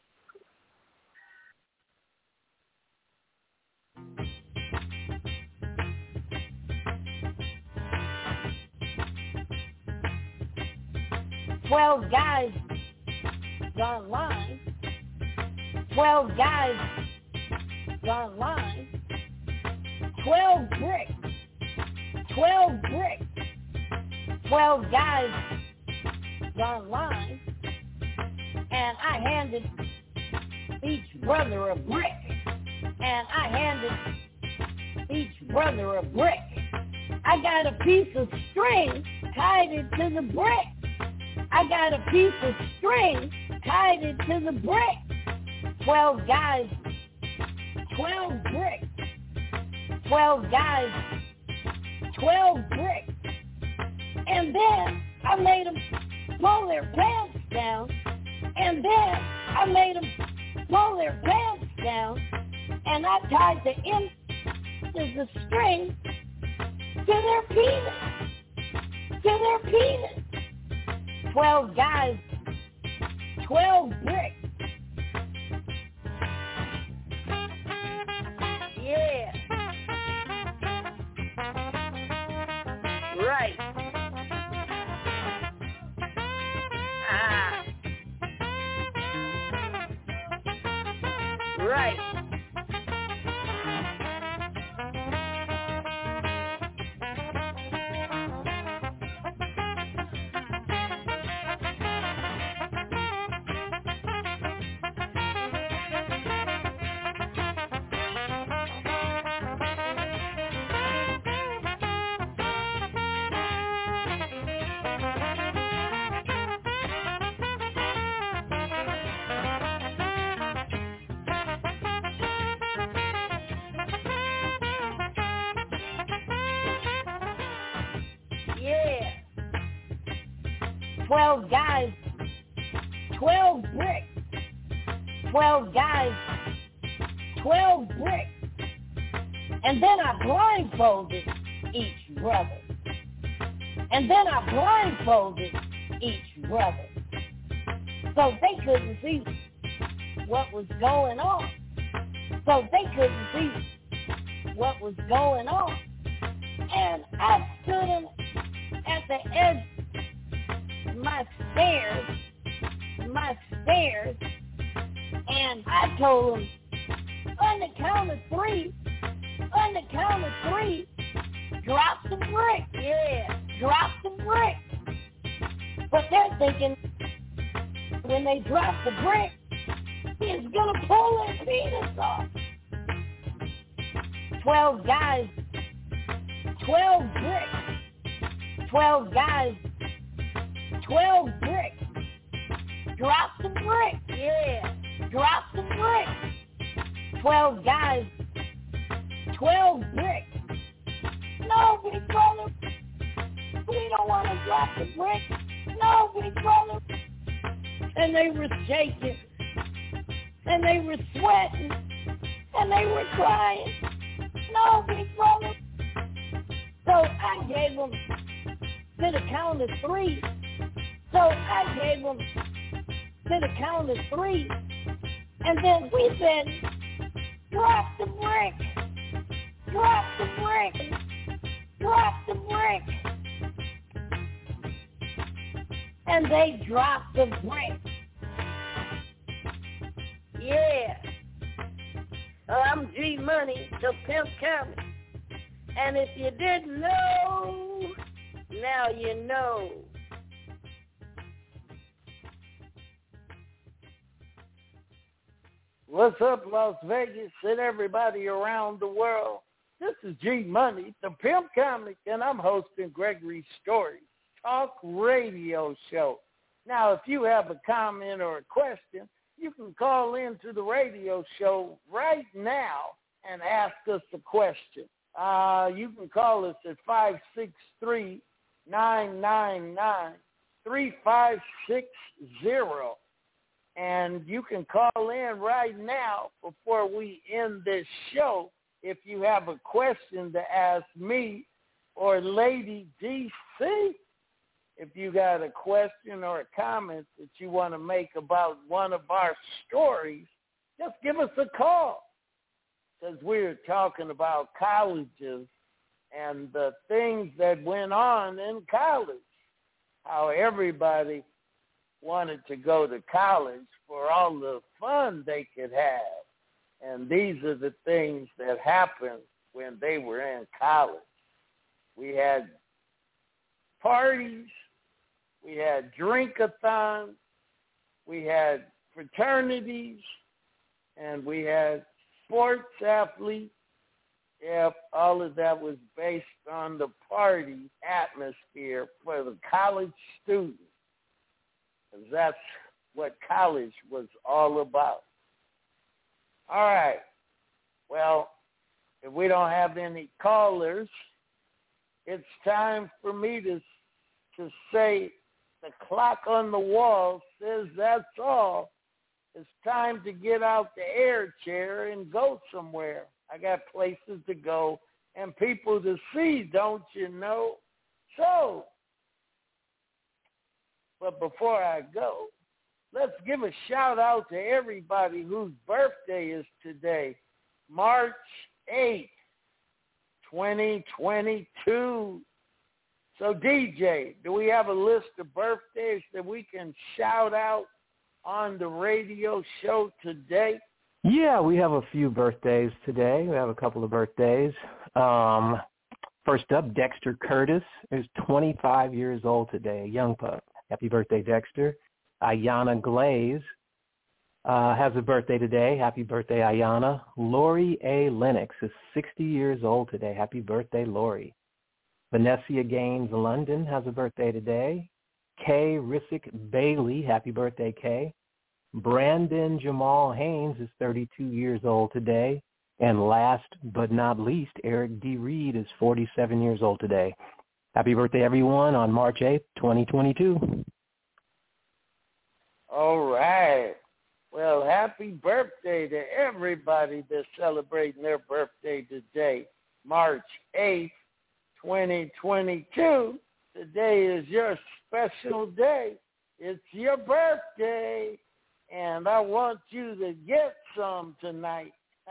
"12 guys gone line. 12 guys gone line. 12 bricks. 12 bricks. 12 guys gone line. And I handed each brother a brick. And I handed each brother a brick. I got a piece of string, tied it to the brick. I got a piece of string, tied it to the brick. 12 guys, 12 bricks. 12 guys, 12 bricks. And then I made them pull their pants down. And then I made them pull their pants down. And I tied the end of the string to their penis. To their penis. 12 guys, 12 bricks. Yeah. Right. Ah. Right. Yeah. 12 guys, 12 bricks. 12 guys, 12 bricks. And then I blindfolded each brother. And then I blindfolded each brother. So they couldn't see what was going on. So they couldn't see what was going on. And I stood at the edge of my stairs, and I told them, on the count of three, drop the brick, yeah, drop the brick. But they're thinking, when they drop the brick, he's going to pull their penis off. 12 guys, 12 bricks. 12 guys, 12 bricks. Drop the brick. Yeah. Drop the brick. 12 guys. 12 bricks. No, big brother. We don't want to drop the brick. No, big brother. And they were shaking. And they were sweating. And they were crying. No, big brother. So I gave them to the count of 3. So I gave them to the count of 3. And then we said, drop the brick. Drop the brick. Drop the brick. And they dropped the brick. Yeah. I'm G Money, the Pimp Comic. And if you didn't know, now you know. What's up, Las Vegas and everybody around the world? This is G Money, the Pimp Comic, and I'm hosting Gregory Stories Talk Radio Show. Now, if you have a comment or a question, you can call into the radio show right now and ask us a question. You can call us at 563-999-3560. And you can call in right now before we end this show if you have a question to ask me or Lady DC. If you got a question or a comment that you want to make about one of our stories, just give us a call. Because we're talking about colleges and the things that went on in college, how everybody wanted to go to college for all the fun they could have. And these are the things that happened when they were in college. We had parties, we had drink-a-thons, we had fraternities, and we had sports athletes. Yep, all of that was based on the party atmosphere for the college students. Because that's what college was all about. All right. Well, if we don't have any callers, it's time for me to say the clock on the wall says that's all. It's time to get out the air chair and go somewhere. I got places to go and people to see, don't you know? So, but before I go, let's give a shout out to everybody whose birthday is today, March 8th, 2022. So, DJ, do we have a list of birthdays that we can shout out on the radio show today? Yeah, we have a few birthdays today. We have a couple of birthdays. First up, Dexter Curtis is 25 years old today, a young pup. Happy birthday, Dexter. Ayanna Glaze has a birthday today. Happy birthday, Ayanna. Lori A. Lennox is 60 years old today. Happy birthday, Lori. Vanessa Gaines London has a birthday today. Kay Rissick Bailey, happy birthday, Kay. Brandon Jamal Haynes is 32 years old today. And last but not least, Eric D. Reed is 47 years old today. Happy birthday, everyone, on March 8th, 2022. All right. Well, happy birthday to everybody that's celebrating their birthday today, March 8th, 2022. Today is your special day. It's your birthday, and I want you to get some tonight.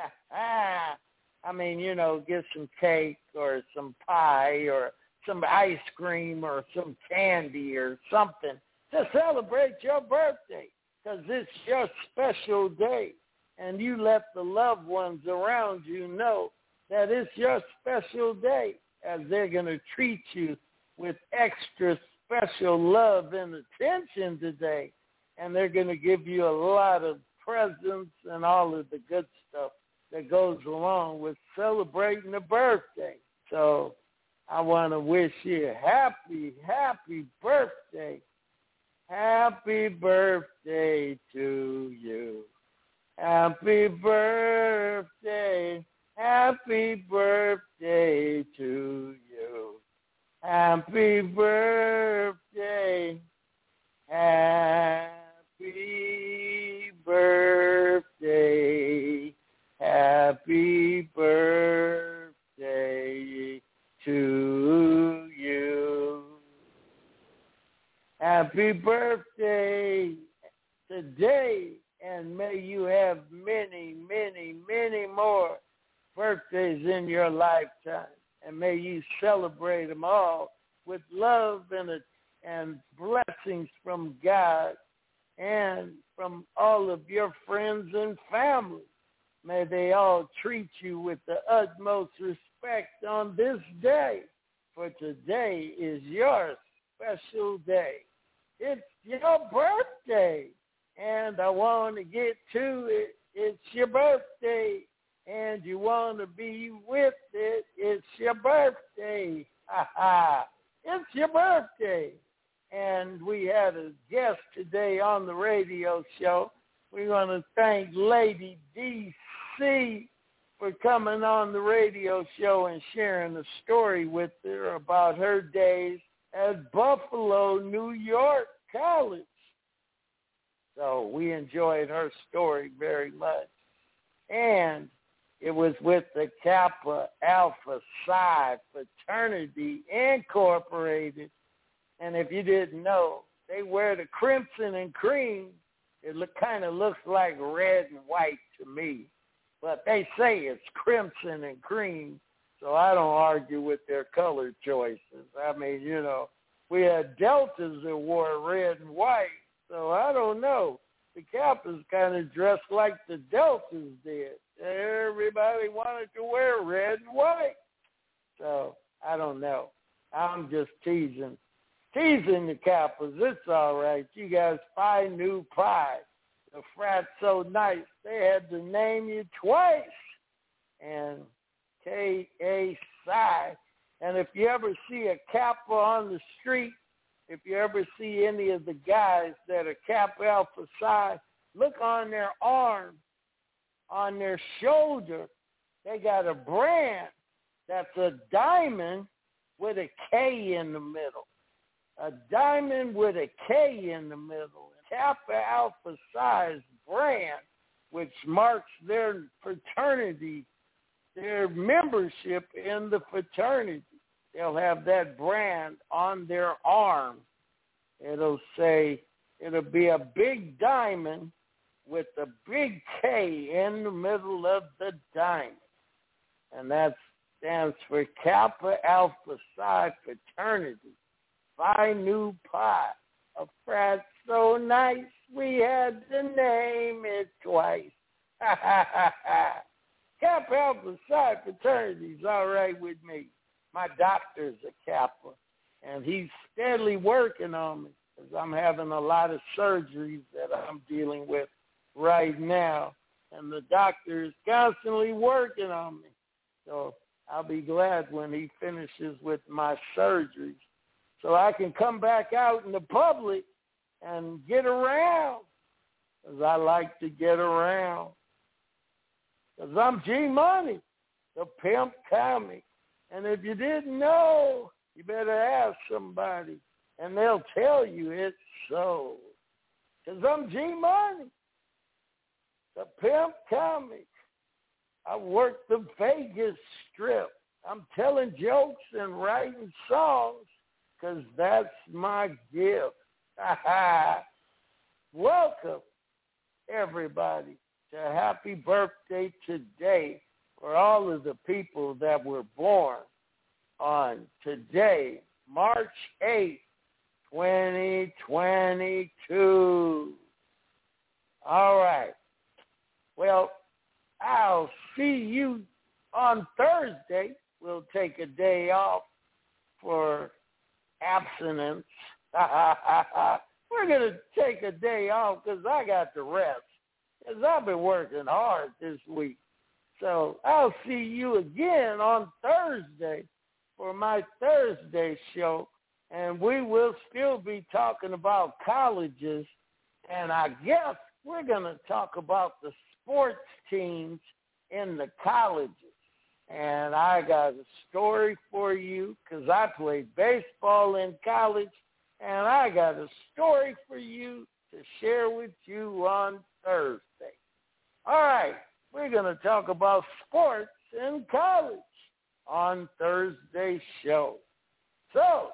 I mean, get some cake or some pie or some ice cream or some candy or something to celebrate your birthday, because it's your special day. And you let the loved ones around you know that it's your special day, as they're going to treat you with extra special love and attention today. And they're going to give you a lot of presents and all of the good stuff that goes along with celebrating a birthday. So I want to wish you a happy, happy birthday Happy birthday to you. Happy birthday. Happy birthday to you. Happy birthday. Happy birthday. Happy birthday to you. Happy birthday today, and may you have many, many, many more birthdays in your lifetime, and may you celebrate them all with love and blessings from God and from all of your friends and family. May they all treat you with the utmost respect on this day, for today is your special day. It's your birthday, and I want to get to it. It's your birthday, and you want to be with it. It's your birthday. Ha ha. It's your birthday. And we had a guest today on the radio show. We want to thank Lady D.C. for coming on the radio show and sharing a story with her about her days at Buffalo, New York College. So we enjoyed her story very much. And it was with the Kappa Alpha Psi Fraternity Incorporated. And if you didn't know, they wear the crimson and cream. It kind of looks like red and white to me. But they say it's crimson and cream, so I don't argue with their color choices. I mean, you know, we had Deltas that wore red and white, so I don't know. The Kappas kind of dressed like the Deltas did. Everybody wanted to wear red and white. So I don't know. I'm just teasing the Kappas. It's all right. You guys, Phi Nu Pi. The frat so nice, they had to name you twice. And K.A. Psi. And if you ever see a Kappa on the street, if you ever see any of the guys that are Kappa Alpha Psi, look on their arm, on their shoulder, they got a brand that's a diamond with a K in the middle. A diamond with a K in the middle. Kappa Alpha Psi's brand, which marks their fraternity, their membership in the fraternity. They'll have that brand on their arm. It'll be a big diamond with a big K in the middle of the diamond. And that stands for Kappa Alpha Psi Fraternity. Phi Nu Pi. A frat so nice we had to name it twice. Kappa Alpha Psi Fraternity's all right with me. My doctor's a Kappa, and he's steadily working on me because I'm having a lot of surgeries that I'm dealing with right now, and the doctor is constantly working on me. So I'll be glad when he finishes with my surgeries so I can come back out in the public and get around, because I like to get around. Because I'm G-Money, the pimp comic. And if you didn't know, you better ask somebody, and they'll tell you it's so. Because I'm G-Money, the pimp comic. I work the Vegas Strip. I'm telling jokes and writing songs because that's my gift. Welcome, everybody, to Happy Birthday today for all of the people that were born on today, March 8th, 2022. All right. Well, I'll see you on Thursday. We'll take a day off for abstinence. We're going to take a day off because I got to rest, because I've been working hard this week. So I'll see you again on Thursday for my Thursday show. and we will still be talking about colleges, and I guess we're going to talk about the sports teams in the colleges. And I got a story for you because I played baseball in college, and I got a story for you to share with you on Thursday. All right, we're going to talk about sports in college on Thursday's show. So,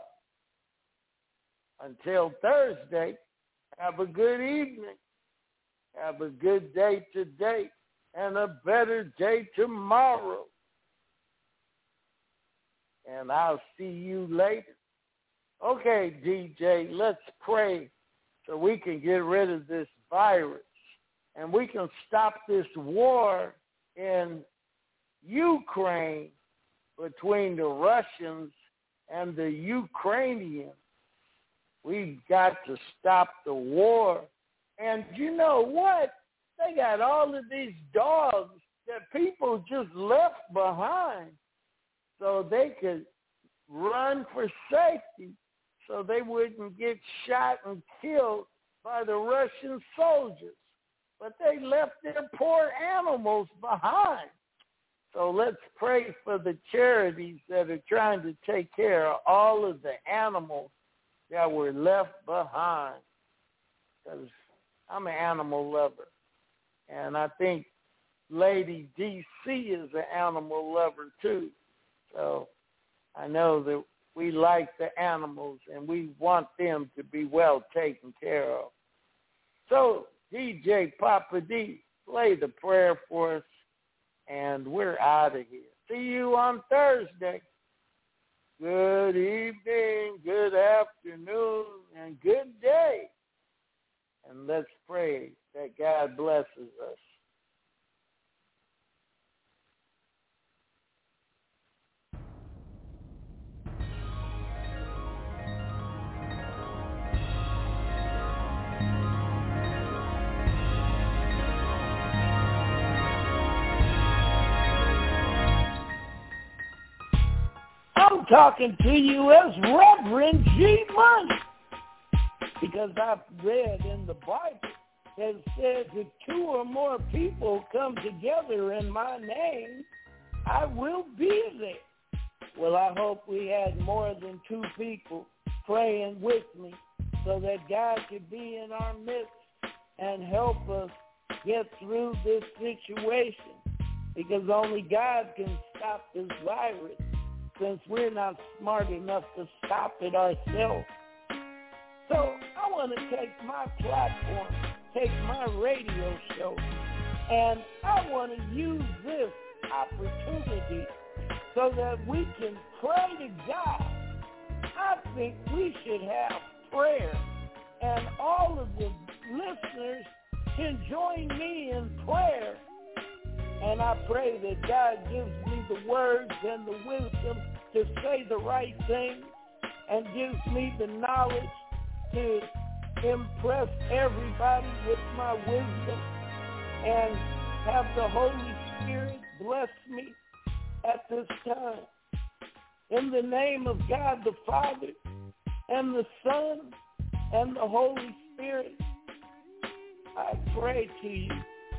until Thursday, have a good evening, have a good day today, and a better day tomorrow. And I'll see you later. Okay, DJ, let's pray so we can get rid of this virus and we can stop this war in Ukraine between the Russians and the Ukrainians. We've got to stop the war. And you know what? They got all of these dogs that people just left behind so they could run for safety so they wouldn't get shot and killed by the Russian soldiers. But they left their poor animals behind. So let's pray for the charities that are trying to take care of all of the animals that were left behind. Because I'm an animal lover. And I think Lady D.C. is an animal lover too. So I know that we like the animals and we want them to be well taken care of. So DJ Papa D, play the prayer for us and we're out of here. See you on Thursday. Good evening, good afternoon, and good day. And let's pray that God blesses us. I'm talking to you as Reverend G Money, because I've read in the Bible that it says if 2 or more people come together in my name, I will be there. Well, I hope we had more than 2 people praying with me so that God could be in our midst and help us get through this situation, because only God can stop this virus, since we're not smart enough to stop it ourselves. So I want to take my platform, take my radio show, and I want to use this opportunity so that we can pray to God. I think we should have prayer, and all of the listeners can join me in prayer. And I pray that God gives me the words and the wisdom to say the right thing, and gives me the knowledge to impress everybody with my wisdom, and have the Holy Spirit bless me at this time. In the name of God the Father and the Son and the Holy Spirit, I pray to you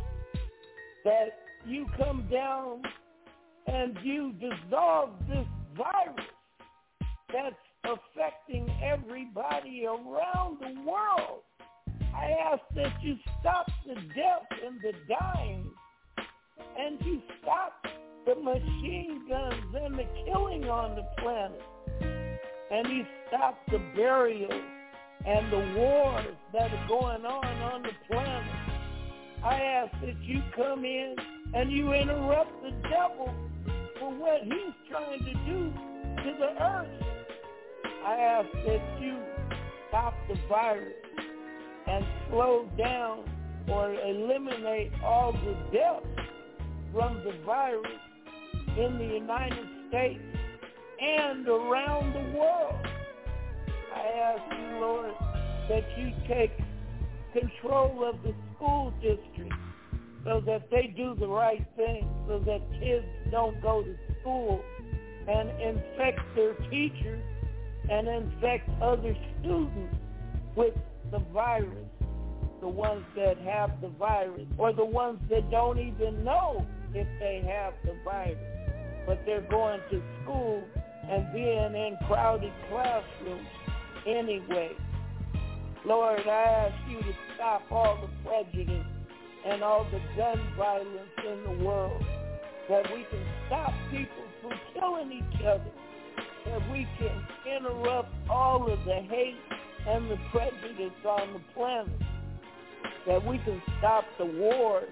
that you come down and you dissolve this virus that's affecting everybody around the world. I ask that you stop the death and the dying, and you stop the machine guns and the killing on the planet, and you stop the burials and the wars that are going on the planet. I ask that you come in and you interrupt the devil for what he's trying to do to the earth. I ask that you stop the virus and slow down or eliminate all the deaths from the virus in the United States and around the world. I ask you, Lord, that you take control of the school district so that they do the right thing, so that kids don't go to school and infect their teachers and infect other students with the virus, the ones that have the virus, or the ones that don't even know if they have the virus, but they're going to school and being in crowded classrooms anyway. Lord, I ask you to stop all the prejudice and all the gun violence in the world, that we can stop people from killing each other, that we can interrupt all of the hate and the prejudice on the planet, that we can stop the wars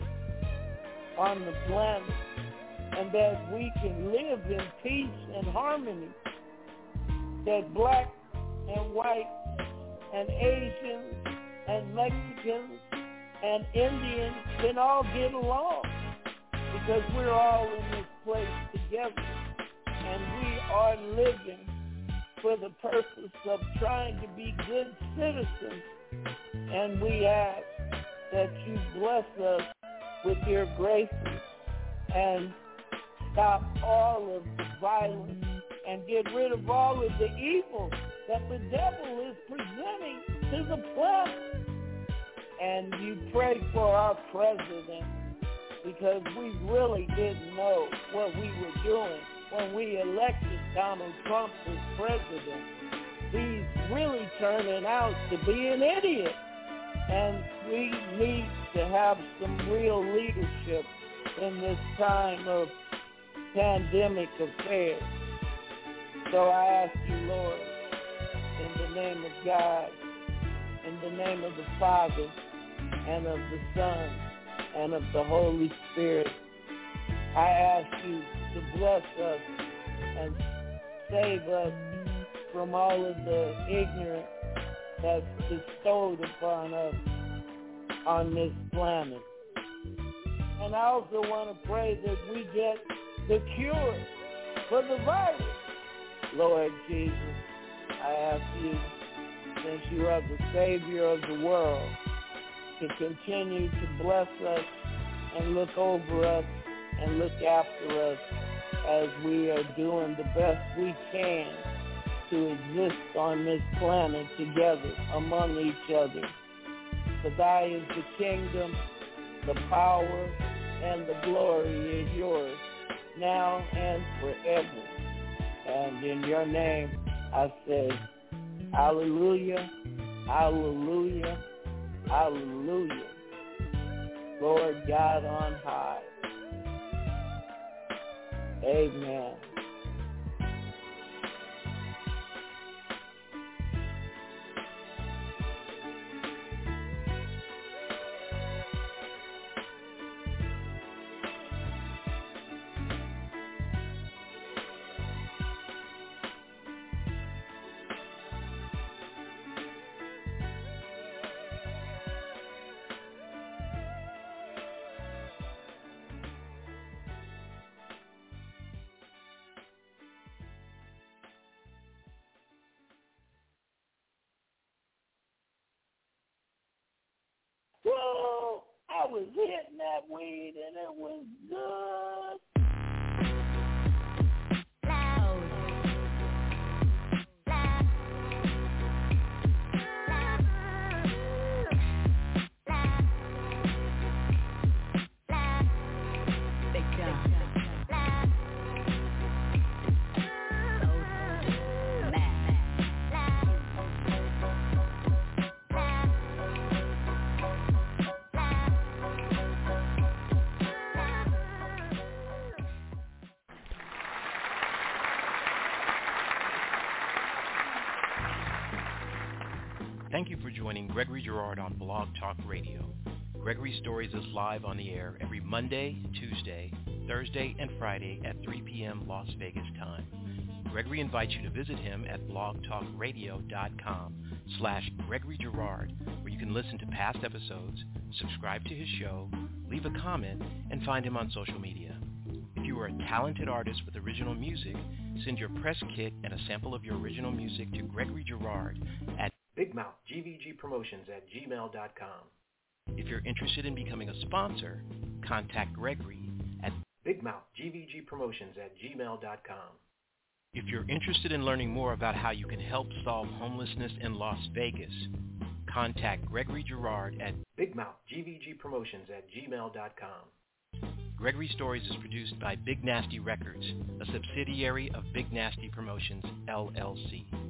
on the planet, and that we can live in peace and harmony, that black and white and Asians and Mexicans and Indians can all get along, because we're all in this place together, and we are living for the purpose of trying to be good citizens. And we ask that you bless us with your graces and stop all of the violence and get rid of all of the evil that the devil is presenting to the planet. And you pray for our president, because we really didn't know what we were doing when we elected Donald Trump as president. He's really turning out to be an idiot. And we need to have some real leadership in this time of pandemic affairs. So I ask you, Lord, in the name of God, in the name of the Father, and of the Son, and of the Holy Spirit, I ask you to bless us and save us from all of the ignorance that's bestowed upon us on this planet. And I also want to pray that we get the cure for the virus. Lord Jesus, I ask you, since you are the Savior of the world, to continue to bless us and look over us and look after us as we are doing the best we can to exist on this planet together among each other. For thy is the kingdom, the power, and the glory is yours, now and forever. And in your name I say, hallelujah, hallelujah, hallelujah. Lord God on high. Amen. Whoa, I was hitting that weed and it was good. Thank you for joining Gregory Girard on Blog Talk Radio. Gregory Stories is live on the air every Monday, Tuesday, Thursday, and Friday at 3 p.m. Las Vegas time. Gregory invites you to visit him at blogtalkradio.com/Gregory Girard, where you can listen to past episodes, subscribe to his show, leave a comment, and find him on social media. If you are a talented artist with original music, send your press kit and a sample of your original music to Gregory Girard at BigMouthGVGPromotions@gmail.com. If you're interested in becoming a sponsor, contact Gregory at BigMouthGVGPromotions@gmail.com. If you're interested in learning more about how you can help solve homelessness in Las Vegas, contact Gregory Girard at bigmouthgvgpromotions@gmail.com. Gregory Stories is produced by Big Nasty Records, a subsidiary of Big Nasty Promotions, LLC.